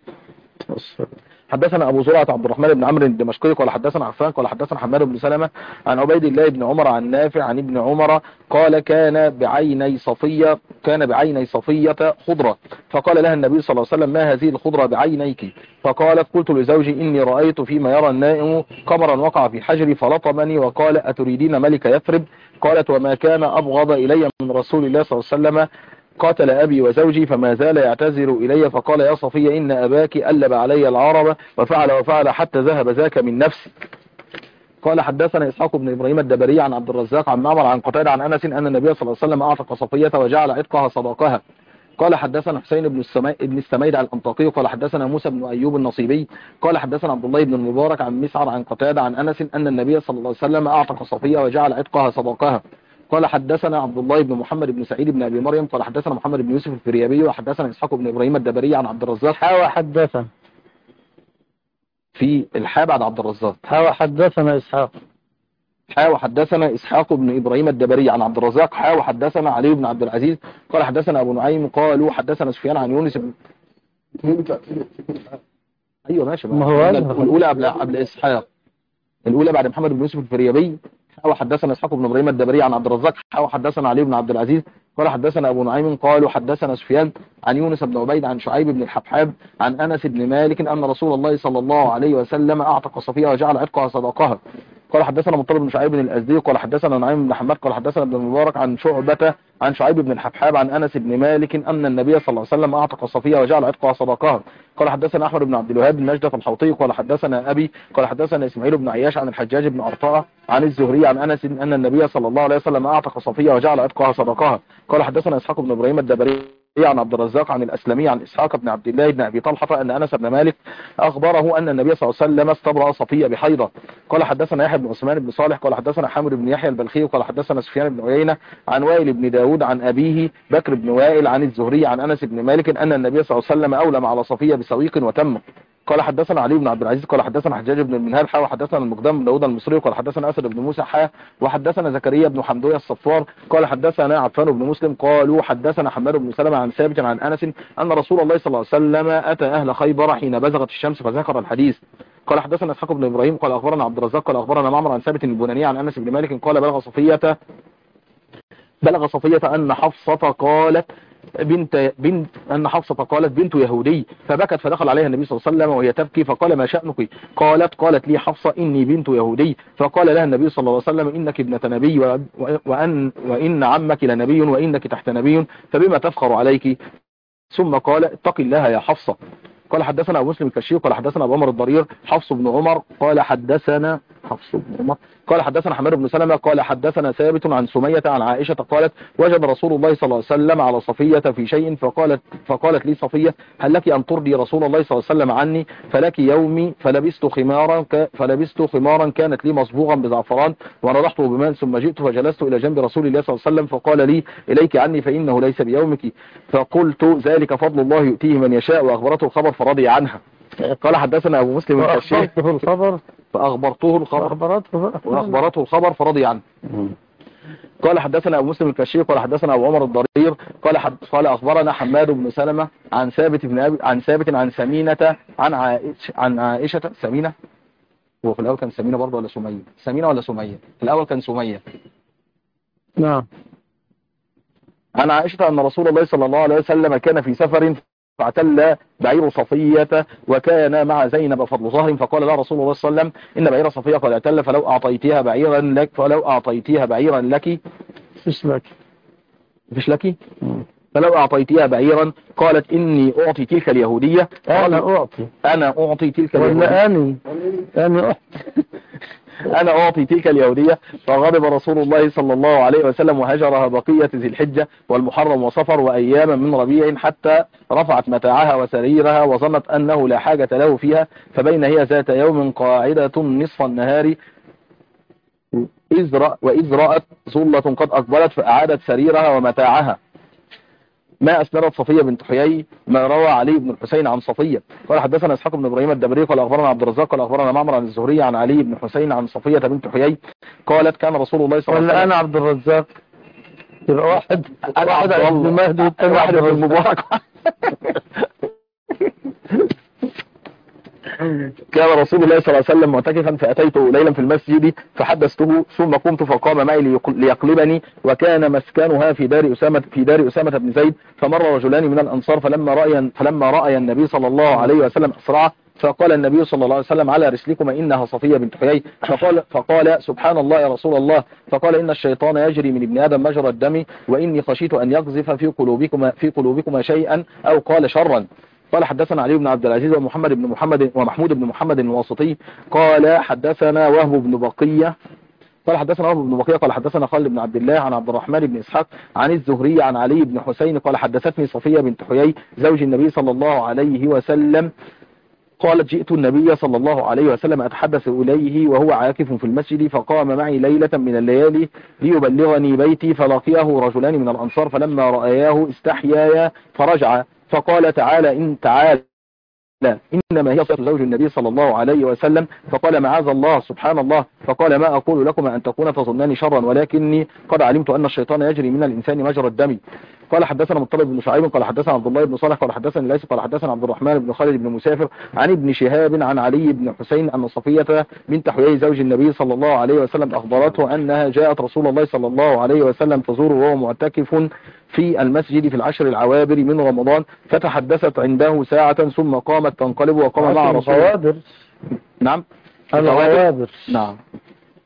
حدثنا أبو زرعة عبد الرحمن بن عمرو الدمشقي قال حدثنا عفان قال حدثنا حماد بن سلمة عن عبيد الله بن عمر عن نافع عن ابن عمر قال: كان بعيني صفية كان بعيني صفية خضرة فقال لها النبي صلى الله عليه وسلم: ما هذه الخضرة بعينيك؟ فقالت: قلت لزوجي: إني رأيت فيما يرى النائم قمرا وقع في حجري فلطمني وقال: أتريدين ملك يثرب؟ قالت: وما كان أبغض إلي من رسول الله صلى الله عليه وسلم قاتل أبي وزوجي فما زال يعتذر إلي فقال: يا صفية إن أباك ألب علي العرب وفعل وفعل حتى ذهب ذاك من نفسي. قال حدثنا إسحاق بن إبراهيم الدبري عن عبد الرزاق عن معمر عن قتادة عن أنس أن النبي صلى الله عليه وسلم أعتق صفية وجعل عتقها صداقها. قال حدثنا حسين بن ابن السميد الأنطاكي قال حدثنا موسى بن أيوب النصيبي قال حدثنا عبد الله بن المبارك عن مسعر عن قتادة عن أنس أن النبي صلى الله عليه وسلم أعتق صفية وجعل عتقها صداقها. قال حدثنا عبد الله بن محمد بن سعيد بن أبي مريم قال حدثنا محمد بن يوسف الفريابي وحدثنا إسحاق بن إبراهيم الدبري عن عبد الرزاق حاوى حدثنا في الحاء بعد عبد الرزاق حاوى حدثنا إسحاق حاوى حدثنا إسحاق بن إبراهيم الدبري عن عبد الرزاق حاوى حدثنا علي بن عبد العزيز قال حدثنا أبو نعيم قالوا حدثنا سفيان عن يونس بن أيوة ماشي ما هو الأولى قبل قبل إسحاق الأولى بعد محمد بن يوسف الفريابي حاوى حدثنا إسحاق بن إبراهيم الدبري عن عبد الرزاق حاوى حدثنا علي بن عبد العزيز قال حدثنا أبو نعيم قالوا حدثنا سفيان عن يونس بن عبيد عن شعيب بن الحبحاب عن أنس بن مالك أن رسول الله صلى الله عليه وسلم أعتق صفية وجعل عتقها صداقها. قال حدثنا مطلب بن شعيب بن الازدي قال حدثنا نعيم بن حماد قال حدثنا ابن المبارك عن شعبة عن شعيب بن الحبحاب عن انس بن مالك ان النبي صلى الله عليه وسلم اعتق صفيه وجعل عتقها صدقها. قال حدثنا احمد بن عبد الوهاب بن نجدة الحوطي قال حدثنا ابي قال حدثنا اسماعيل بن عياش عن الحجاج بن ارطاء عن الزهري عن انس ان النبي صلى الله عليه وسلم اعتق صفيه وجعل عتقها صدقها. قال حدثنا اسحاق بن ابراهيم الدبري عن عبد الرزاق عن الاسلمي عن اسحاق بن عبد الله بن ابي طلحه ان انس بن مالك اخبره ان النبي صلى الله عليه وسلم استبرأ صفيه بحيضه. قال حدثنا يحيى بن عثمان بن صالح قال حدثنا حامد بن يحيى البلخي قال حدثنا سفيان بن عيينه عن وائل بن داود عن ابيه بكر بن وائل عن الزهري عن انس بن مالك ان النبي صلى الله عليه وسلم اولم على صفيه بسويق وتم. قال حدثنا علي بن عبد العزيز قال حدثنا حجاج بن المنهال حا وحدثنا المقدام بن داود المصري قال حدثنا اسد بن موسى حا وحدثنا زكريا بن حمدويه الصفار قال حدثنا عفان بن مسلم قالوا حدثنا حماد بن سلمة عن ثابت عن انس ان رسول الله صلى الله عليه وسلم اتى اهل خيبر حين بزغت الشمس فذكر الحديث. قال حدثنا اسحاق بن ابراهيم قال اخبرنا عبد الرزاق قال اخبرنا معمر عن ثابت البناني عن انس بن مالك قال بلغ صفيه بلغ صفيه ان حفصه قالت بنت بنت ان حفصه قالت بنت يهودي فبكت فدخل عليها النبي صلى الله عليه وسلم وهي تبكي فقال ما شأنك؟ قالت قالت لي حفصه اني بنت يهودي فقال لها النبي صلى الله عليه وسلم انك ابنه نبي وان وان عمك لنبي وانك تحت نبي فبما تفخر عليك؟ ثم قال اتق الله يا حفصه. قال حدثنا ابو مسلم الكشي قال حدثنا ابو عمر الضرير حفص بن عمر قال حدثنا حفص بن عمر قال حدثنا حماد بن سلمة قال حدثنا ثابت عن سمية عن عائشة قالت وجد رسول الله صلى الله عليه وسلم على صفية في شيء فقالت فقالت لي صفية هل لك أن ترضي رسول الله صلى الله عليه وسلم عني؟ فلك يومي فلبست خمارا ك... فلبست خمارا كانت لي مصبوغا بزعفران ونضحته بماء ثم جئت فجلست إلى جنب رسول الله صلى الله عليه وسلم فقال لي إليك عني فإنه ليس بيومك. فقلت ذلك فضل الله يؤتيه من يشاء وأخبرته الخبر فرضي عنها. قال حدثنا أبو مسلم الكشي فأخبرته الخبر فأخبرته الخبر فأخبرته وأخبرته الخبر فرضي عنه. قال حدثنا أبو مسلم الكشي قال حدثنا أبو عمر الضرير قال حد قال أخبرنا حماد بن سلمة عن ثابت بن أبي عن ثابت عن سمينة عن عائشة عن عائشة سمينة هو في الأول كان سمينة برضه ولا سمية؟ سمينة ولا سمية؟ في الأول كان سمية. نعم. عن عائشة أن رسول الله صلى الله عليه وسلم كان في سفر فاعتل بعير صفية وكان مع زينب فضل ظهر فقال لا رسول الله صلى الله عليه وسلم إن بعير صفية قد اعتل فلو أعطيتها بعيرا لك فلو أعطيتها بعيرا لك فيش لك فيش لك فلو أعطيتها بعيرا قالت إني أعطي تلك اليهودية أنا أعطي أنا أعطي تلك اليهودية ولا أني أنا أعطي أنا أعطي تلك اليهودية. فغضب رسول الله صلى الله عليه وسلم وهجرها بقية ذي الحجة والمحرم وصفر وأياما من ربيع حتى رفعت متاعها وسريرها وظنت أنه لا حاجة له فيها فبين هي ذات يوم قاعدة نصف النهار إذ رأ وإذ رأت ظلة قد أقبلت فأعادت سريرها ومتاعها. ما أسندت صفية بنت حيي ما روى علي بن الحسين عن صفية. قال حدثنا اسحاق بن ابراهيم الدبري قال اخبرنا عبد الرزاق قال اخبرنا معمر عن الزهري عن علي بن حسين عن صفية بنت حيي قالت كان رسول الله صلى الله عليه وسلم ولا أنا عبد الرزاق يبقى واحد أنا واحد عبد ابن الله مهدي والثاني واحد عبد ابن الرزاق. المبارك. كان رسول الله صلى الله عليه وسلم معتكفا فأتيته ليلا في المسجد فحدثته ثم قمت فقام معي ليقلبني وكان مسكنها في دار أسامة في دار أسامة بن زيد فمر رجلان من الأنصار فلما رأي فلما رأي النبي صلى الله عليه وسلم أسرع فقال النبي صلى الله عليه وسلم على رسلكما إنها صفية بنت حيي فقال فقال سبحان الله يا رسول الله فقال إن الشيطان يجري من ابن آدم مجرى الدم وإني خشيت أن يقذف في قلوبكما في قلوبكما شيئا أو قال شرا. قال حدثنا علي بن عبد العزيز ومحمد بن محمد ومحمود بن محمد الواسطي قال حدثنا وهب بن بقية قال حدثنا وهب بن بقية قال حدثنا خالد بن عبد الله عن عبد الرحمن بن إسحاق عن الزهري عن علي بن حسين قال حدثتني صفية بنت حيي زوج النبي صلى الله عليه وسلم قالت جئت النبي صلى الله عليه وسلم أتحدث إليه وهو عاكف في المسجد فقام معي ليلة من الليالي ليبلغني بيتي فلقيه رجلان من الأنصار فلما رأياه استحيايا فرجع فقال تعالى إن تعالى لا إنما هي صفة زوج النبي صلى الله عليه وسلم فقال معاذ الله سبحان الله فقال ما أقول لكم أن تكون تظنني شرا ولكني قد علمت أن الشيطان يجري من الإنسان مجرى الدم. قال حدثنا مطلب بن شعيب قال حدثنا عبد الله بن صالح قال حدثنا ليس قال حدثنا عبد الرحمن بن خالد بن مسافر عن ابن شهاب عن علي بن حسين أن صفية بنت حيي زوج النبي صلى الله عليه وسلم أخبرته أنها جاءت رسول الله صلى الله عليه وسلم تزوره وهو معتكف في المسجد في العشر العوابر من رمضان فتحدثت عنده ساعة ثم قامت تنقلب وقام مع رسول الله. الغوابر نعم الغوابر نعم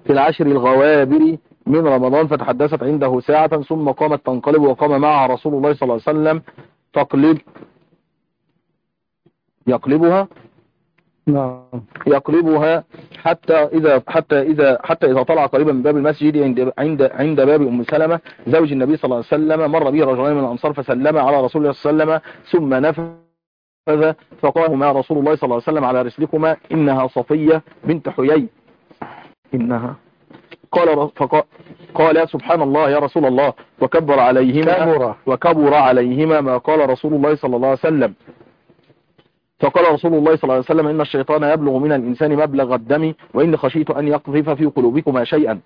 في العشر الغوابر من رمضان فتحدثت عنده ساعة ثم قامت تنقلب وقام معها رسول الله صلى الله عليه وسلم تقلب يقلبها نعم. يقلبها حتى إذا حتى إذا حتى إذا طلع قريبا من باب المسجد عند عند عند باب أم سلمة زوج النبي صلى الله عليه وسلم مر به رجلان من الأنصار فسلم على رسول الله صلى الله عليه وسلم ثم نفذ فقال ما رسول الله صلى الله عليه وسلم على رسلكما إنها صفية بنت حيي إنها قال فقال قال سبحان الله يا رسول الله وكبر عليهما كبر. وكبر عليهما ما قال رسول الله صلى الله عليه وسلم. فقال رسول الله صلى الله عليه وسلم إن الشيطان يبلغ من الإنسان مبلغ الدم وإن خشيت أن يقذف في قلوبكما شيئا.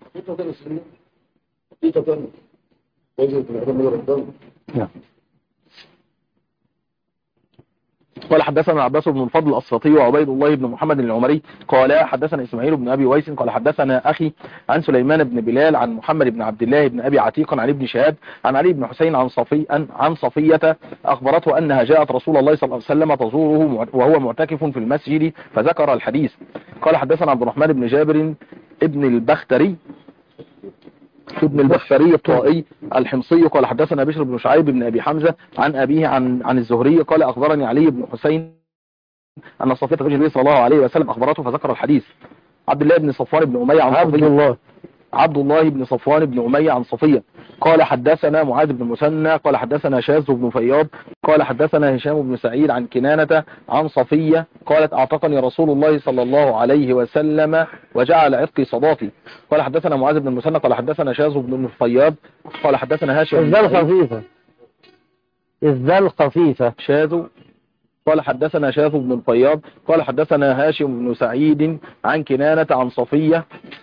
قال حدثنا عباس بن الفضل الأسفطي وعبيد الله بن محمد العمري قال حدثنا إسماعيل بن أبي ويس قال حدثنا أخي عن سليمان بن بلال عن محمد بن عبد الله بن أبي عتيق عن ابن شهاب عن علي بن حسين عن صفي عن صفية أخبرته أنها جاءت رسول الله صلى الله عليه وسلم تزوره وهو معتكف في المسجد فذكر الحديث. قال حدثنا عبد الرحمن بن جابر ابن البختري ابن البختري الطائي الحمصي قال حدثنا بشر بن شعيب بن أبي حمزة عن أبيه عن عن الزهري قال أخبرني علي بن حسين أن صفية زوج النبي صلى الله عليه وسلم أخبرته فذكر الحديث. عبد الله بن صفوان بن أمية عن عبد صفية الله عبد الله بن صفوان بن أمية عن صفية قال حدثنا معاذ بن مسنى قال حدثنا شاذ بن فياض قال حدثنا هشام بن سعيد عن كنانة عن صفية قالت اعتقني رسول الله صلى الله عليه وسلم وجعل عتقي صداقي. قال حدثنا معاذ بن مسنى قال حدثنا شاذ بن فياض قال حدثنا هاشم إذ ذا الخفيفة إذ ذا الخفيفة شاذ قال حدثنا شاذ بن الفياض قال حدثنا هاشم بن سعيد عن كنانة عن صفية.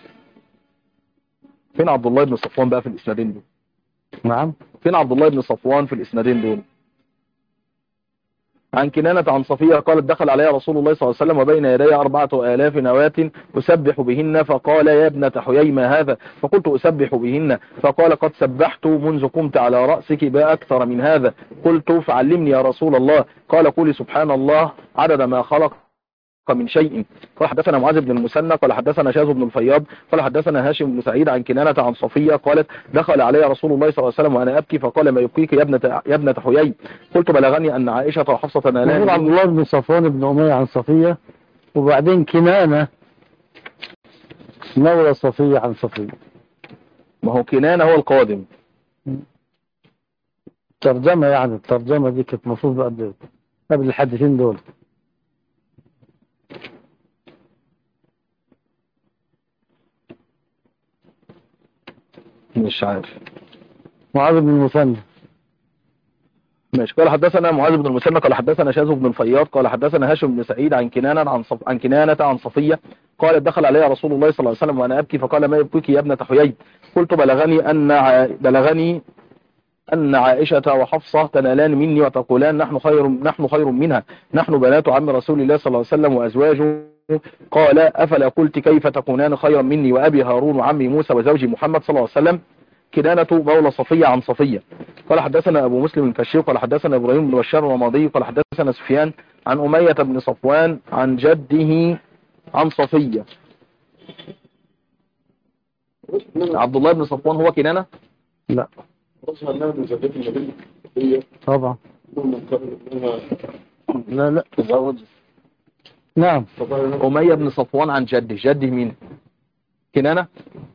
فين عبد الله بن صفوان بقى في الاسنادين دول؟ نعم. فين عبد الله بن صفوان في الاسنادين دول؟ عن كنانة عن صفية قالت دخل عليها رسول الله صلى الله عليه وسلم وبين يدي أربعة آلاف نواة أسبح بهن فقال يا ابنة حيي ما هذا؟ فقلت أسبح بهن فقال قد سبحت منذ قمت على رأسك بأكثر من هذا. قلت فعلمني يا رسول الله قال قولي سبحان الله عدد ما خلق من شيء. قال حدثنا معاذ بن المثنى قال حدثنا شاذ بن الفياض قال حدثنا هاشم بن سعيد عن كنانة عن صفية قالت دخل علي رسول الله صلى الله عليه وسلم وانا ابكي فقال ما يبكيك يا ابنة يا ابنة حيي؟ قلت بلغني ان عائشة وحفصة نالان. عبد الله بن صفوان بن أمية عن صفية وبعدين كنانة مولى صفية عن صفية. ما هو كنانة هو القادم. ترجمة يعني الترجمة دي كانت مفروض قبل قبل الحديثين دول. مش عارف. معاذ بن المثنى ماشي. قال حدثنا معاذ بن المثنى قال حدثنا شاذ بن الفياض قال حدثنا هاشم بن سعيد عن كنانة عن صف... عن كنانة عن صفية قال دخل علي رسول الله صلى الله عليه وسلم وانا ابكي فقال ما يبكيك يا ابنة حيي؟ قلت بلغني ان ع... بلغني ان عائشة وحفصة تنالان مني وتقولان نحن خير نحن خير منها نحن بنات عم رسول الله صلى الله عليه وسلم وازواجه. قال افلا قلت كيف تكونان خيرا مني وابي هارون وعمي موسى وزوجي محمد صلى الله عليه وسلم؟ كنانة مولى صفية عن صفية. قال حدثنا أبو مسلم الكشير قال حدثنا إبراهيم بن بشار الرمادي قال حدثنا سفيان عن أمية بن صفوان عن جده عن صفية. عبد الله بن صفوان هو كنانة؟ لا طبعا لا لا تزوج. نعم. أمية بن صفوان عن جده. جده مين؟ كنانة؟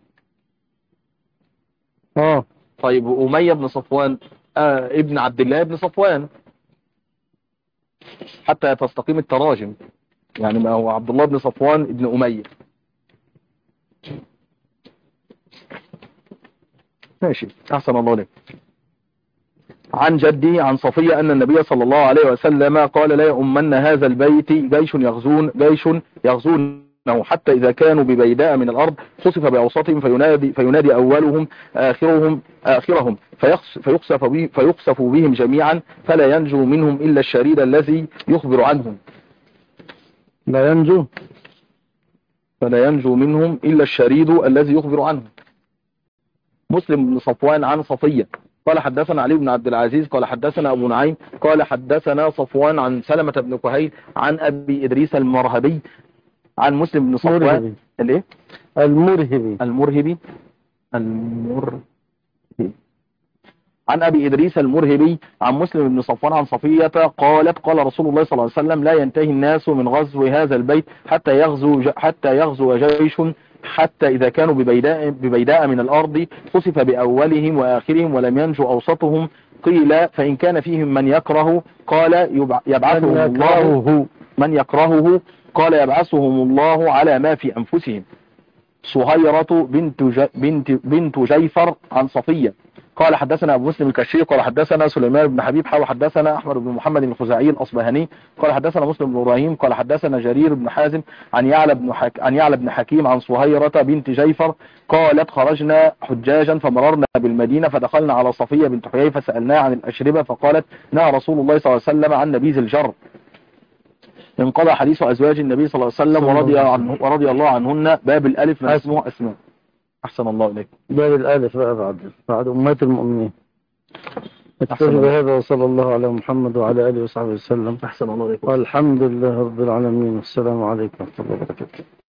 اه طيب أمية بن صفوان آه ابن عبد الله بن صفوان حتى تستقيم التراجم يعني ما هو عبد الله بن صفوان ابن أمية. ماشي أحسن الله لك. عن جدي عن صفية أن النبي صلى الله عليه وسلم قال لا يؤمن هذا البيت جيش يغزون جيش يغزون حتى إذا كانوا ببيداء من الأرض خسف بأوسطهم فينادي, فينادي أولهم آخرهم آخرهم فيخسف, به فيخسف بهم جميعا فلا ينجو منهم إلا الشريد الذي يخبر عنهم. لا ينجو فلا ينجو منهم إلا الشريد الذي يخبر عنهم. مسلم بن صفوان عن صفية قال حدثنا علي بن عبد العزيز قال حدثنا أبو نعيم قال حدثنا صفوان عن سلمة بن كهيل عن أبي إدريس المرهبي عن مسلم بن صفوان مرهبي الايه المرهبي المرهبي المرهبي عن أبي إدريس المرهبي عن مسلم بن صفوان عن صفية قالت قال رسول الله صلى الله عليه وسلم لا ينتهي الناس من غزو هذا البيت حتى يغزو حتى يغزو جيش حتى إذا كانوا ببيداء, ببيداء من الأرض خسف بأولهم وآخرهم ولم ينجو أوسطهم قيل فإن كان فيهم من يكره قال يبعثهم الله من يكرهه قال يبعثهم الله على ما في أنفسهم. صهيرة بنت, بنت, بنت جيفر عن صفية قال حدثنا أبو مسلم الكشي قال حدثنا سليمان بن حبيب حاول حدثنا أحمد بن محمد الخزاعي الأصبهاني قال حدثنا مسلم بن إبراهيم قال حدثنا جرير بن حازم عن يعلى بن حك... عن يعلى بن حكيم عن صهيرة بنت جيفر قالت خرجنا حجاجا فمررنا بالمدينة فدخلنا على صفية بنت حيي فسألناها عن الأشربة فقالت نهى رسول الله صلى الله عليه وسلم عن نبيذ الجر. انقضى حديث أزواج النبي صلى الله عليه وسلم ورضي, عنه ورضي الله عنهن. باب الألف ما اسمه أسماء. أحسن الله إليك. باب الألف بقى بعد بعد أمات المؤمنين. اكتفي بهذا وصلى الله على محمد وعلى آله وصحبه وسلم. أحسن الله إليك. والحمد لله رب العالمين والسلام عليكم ورحمة الله وبركاته.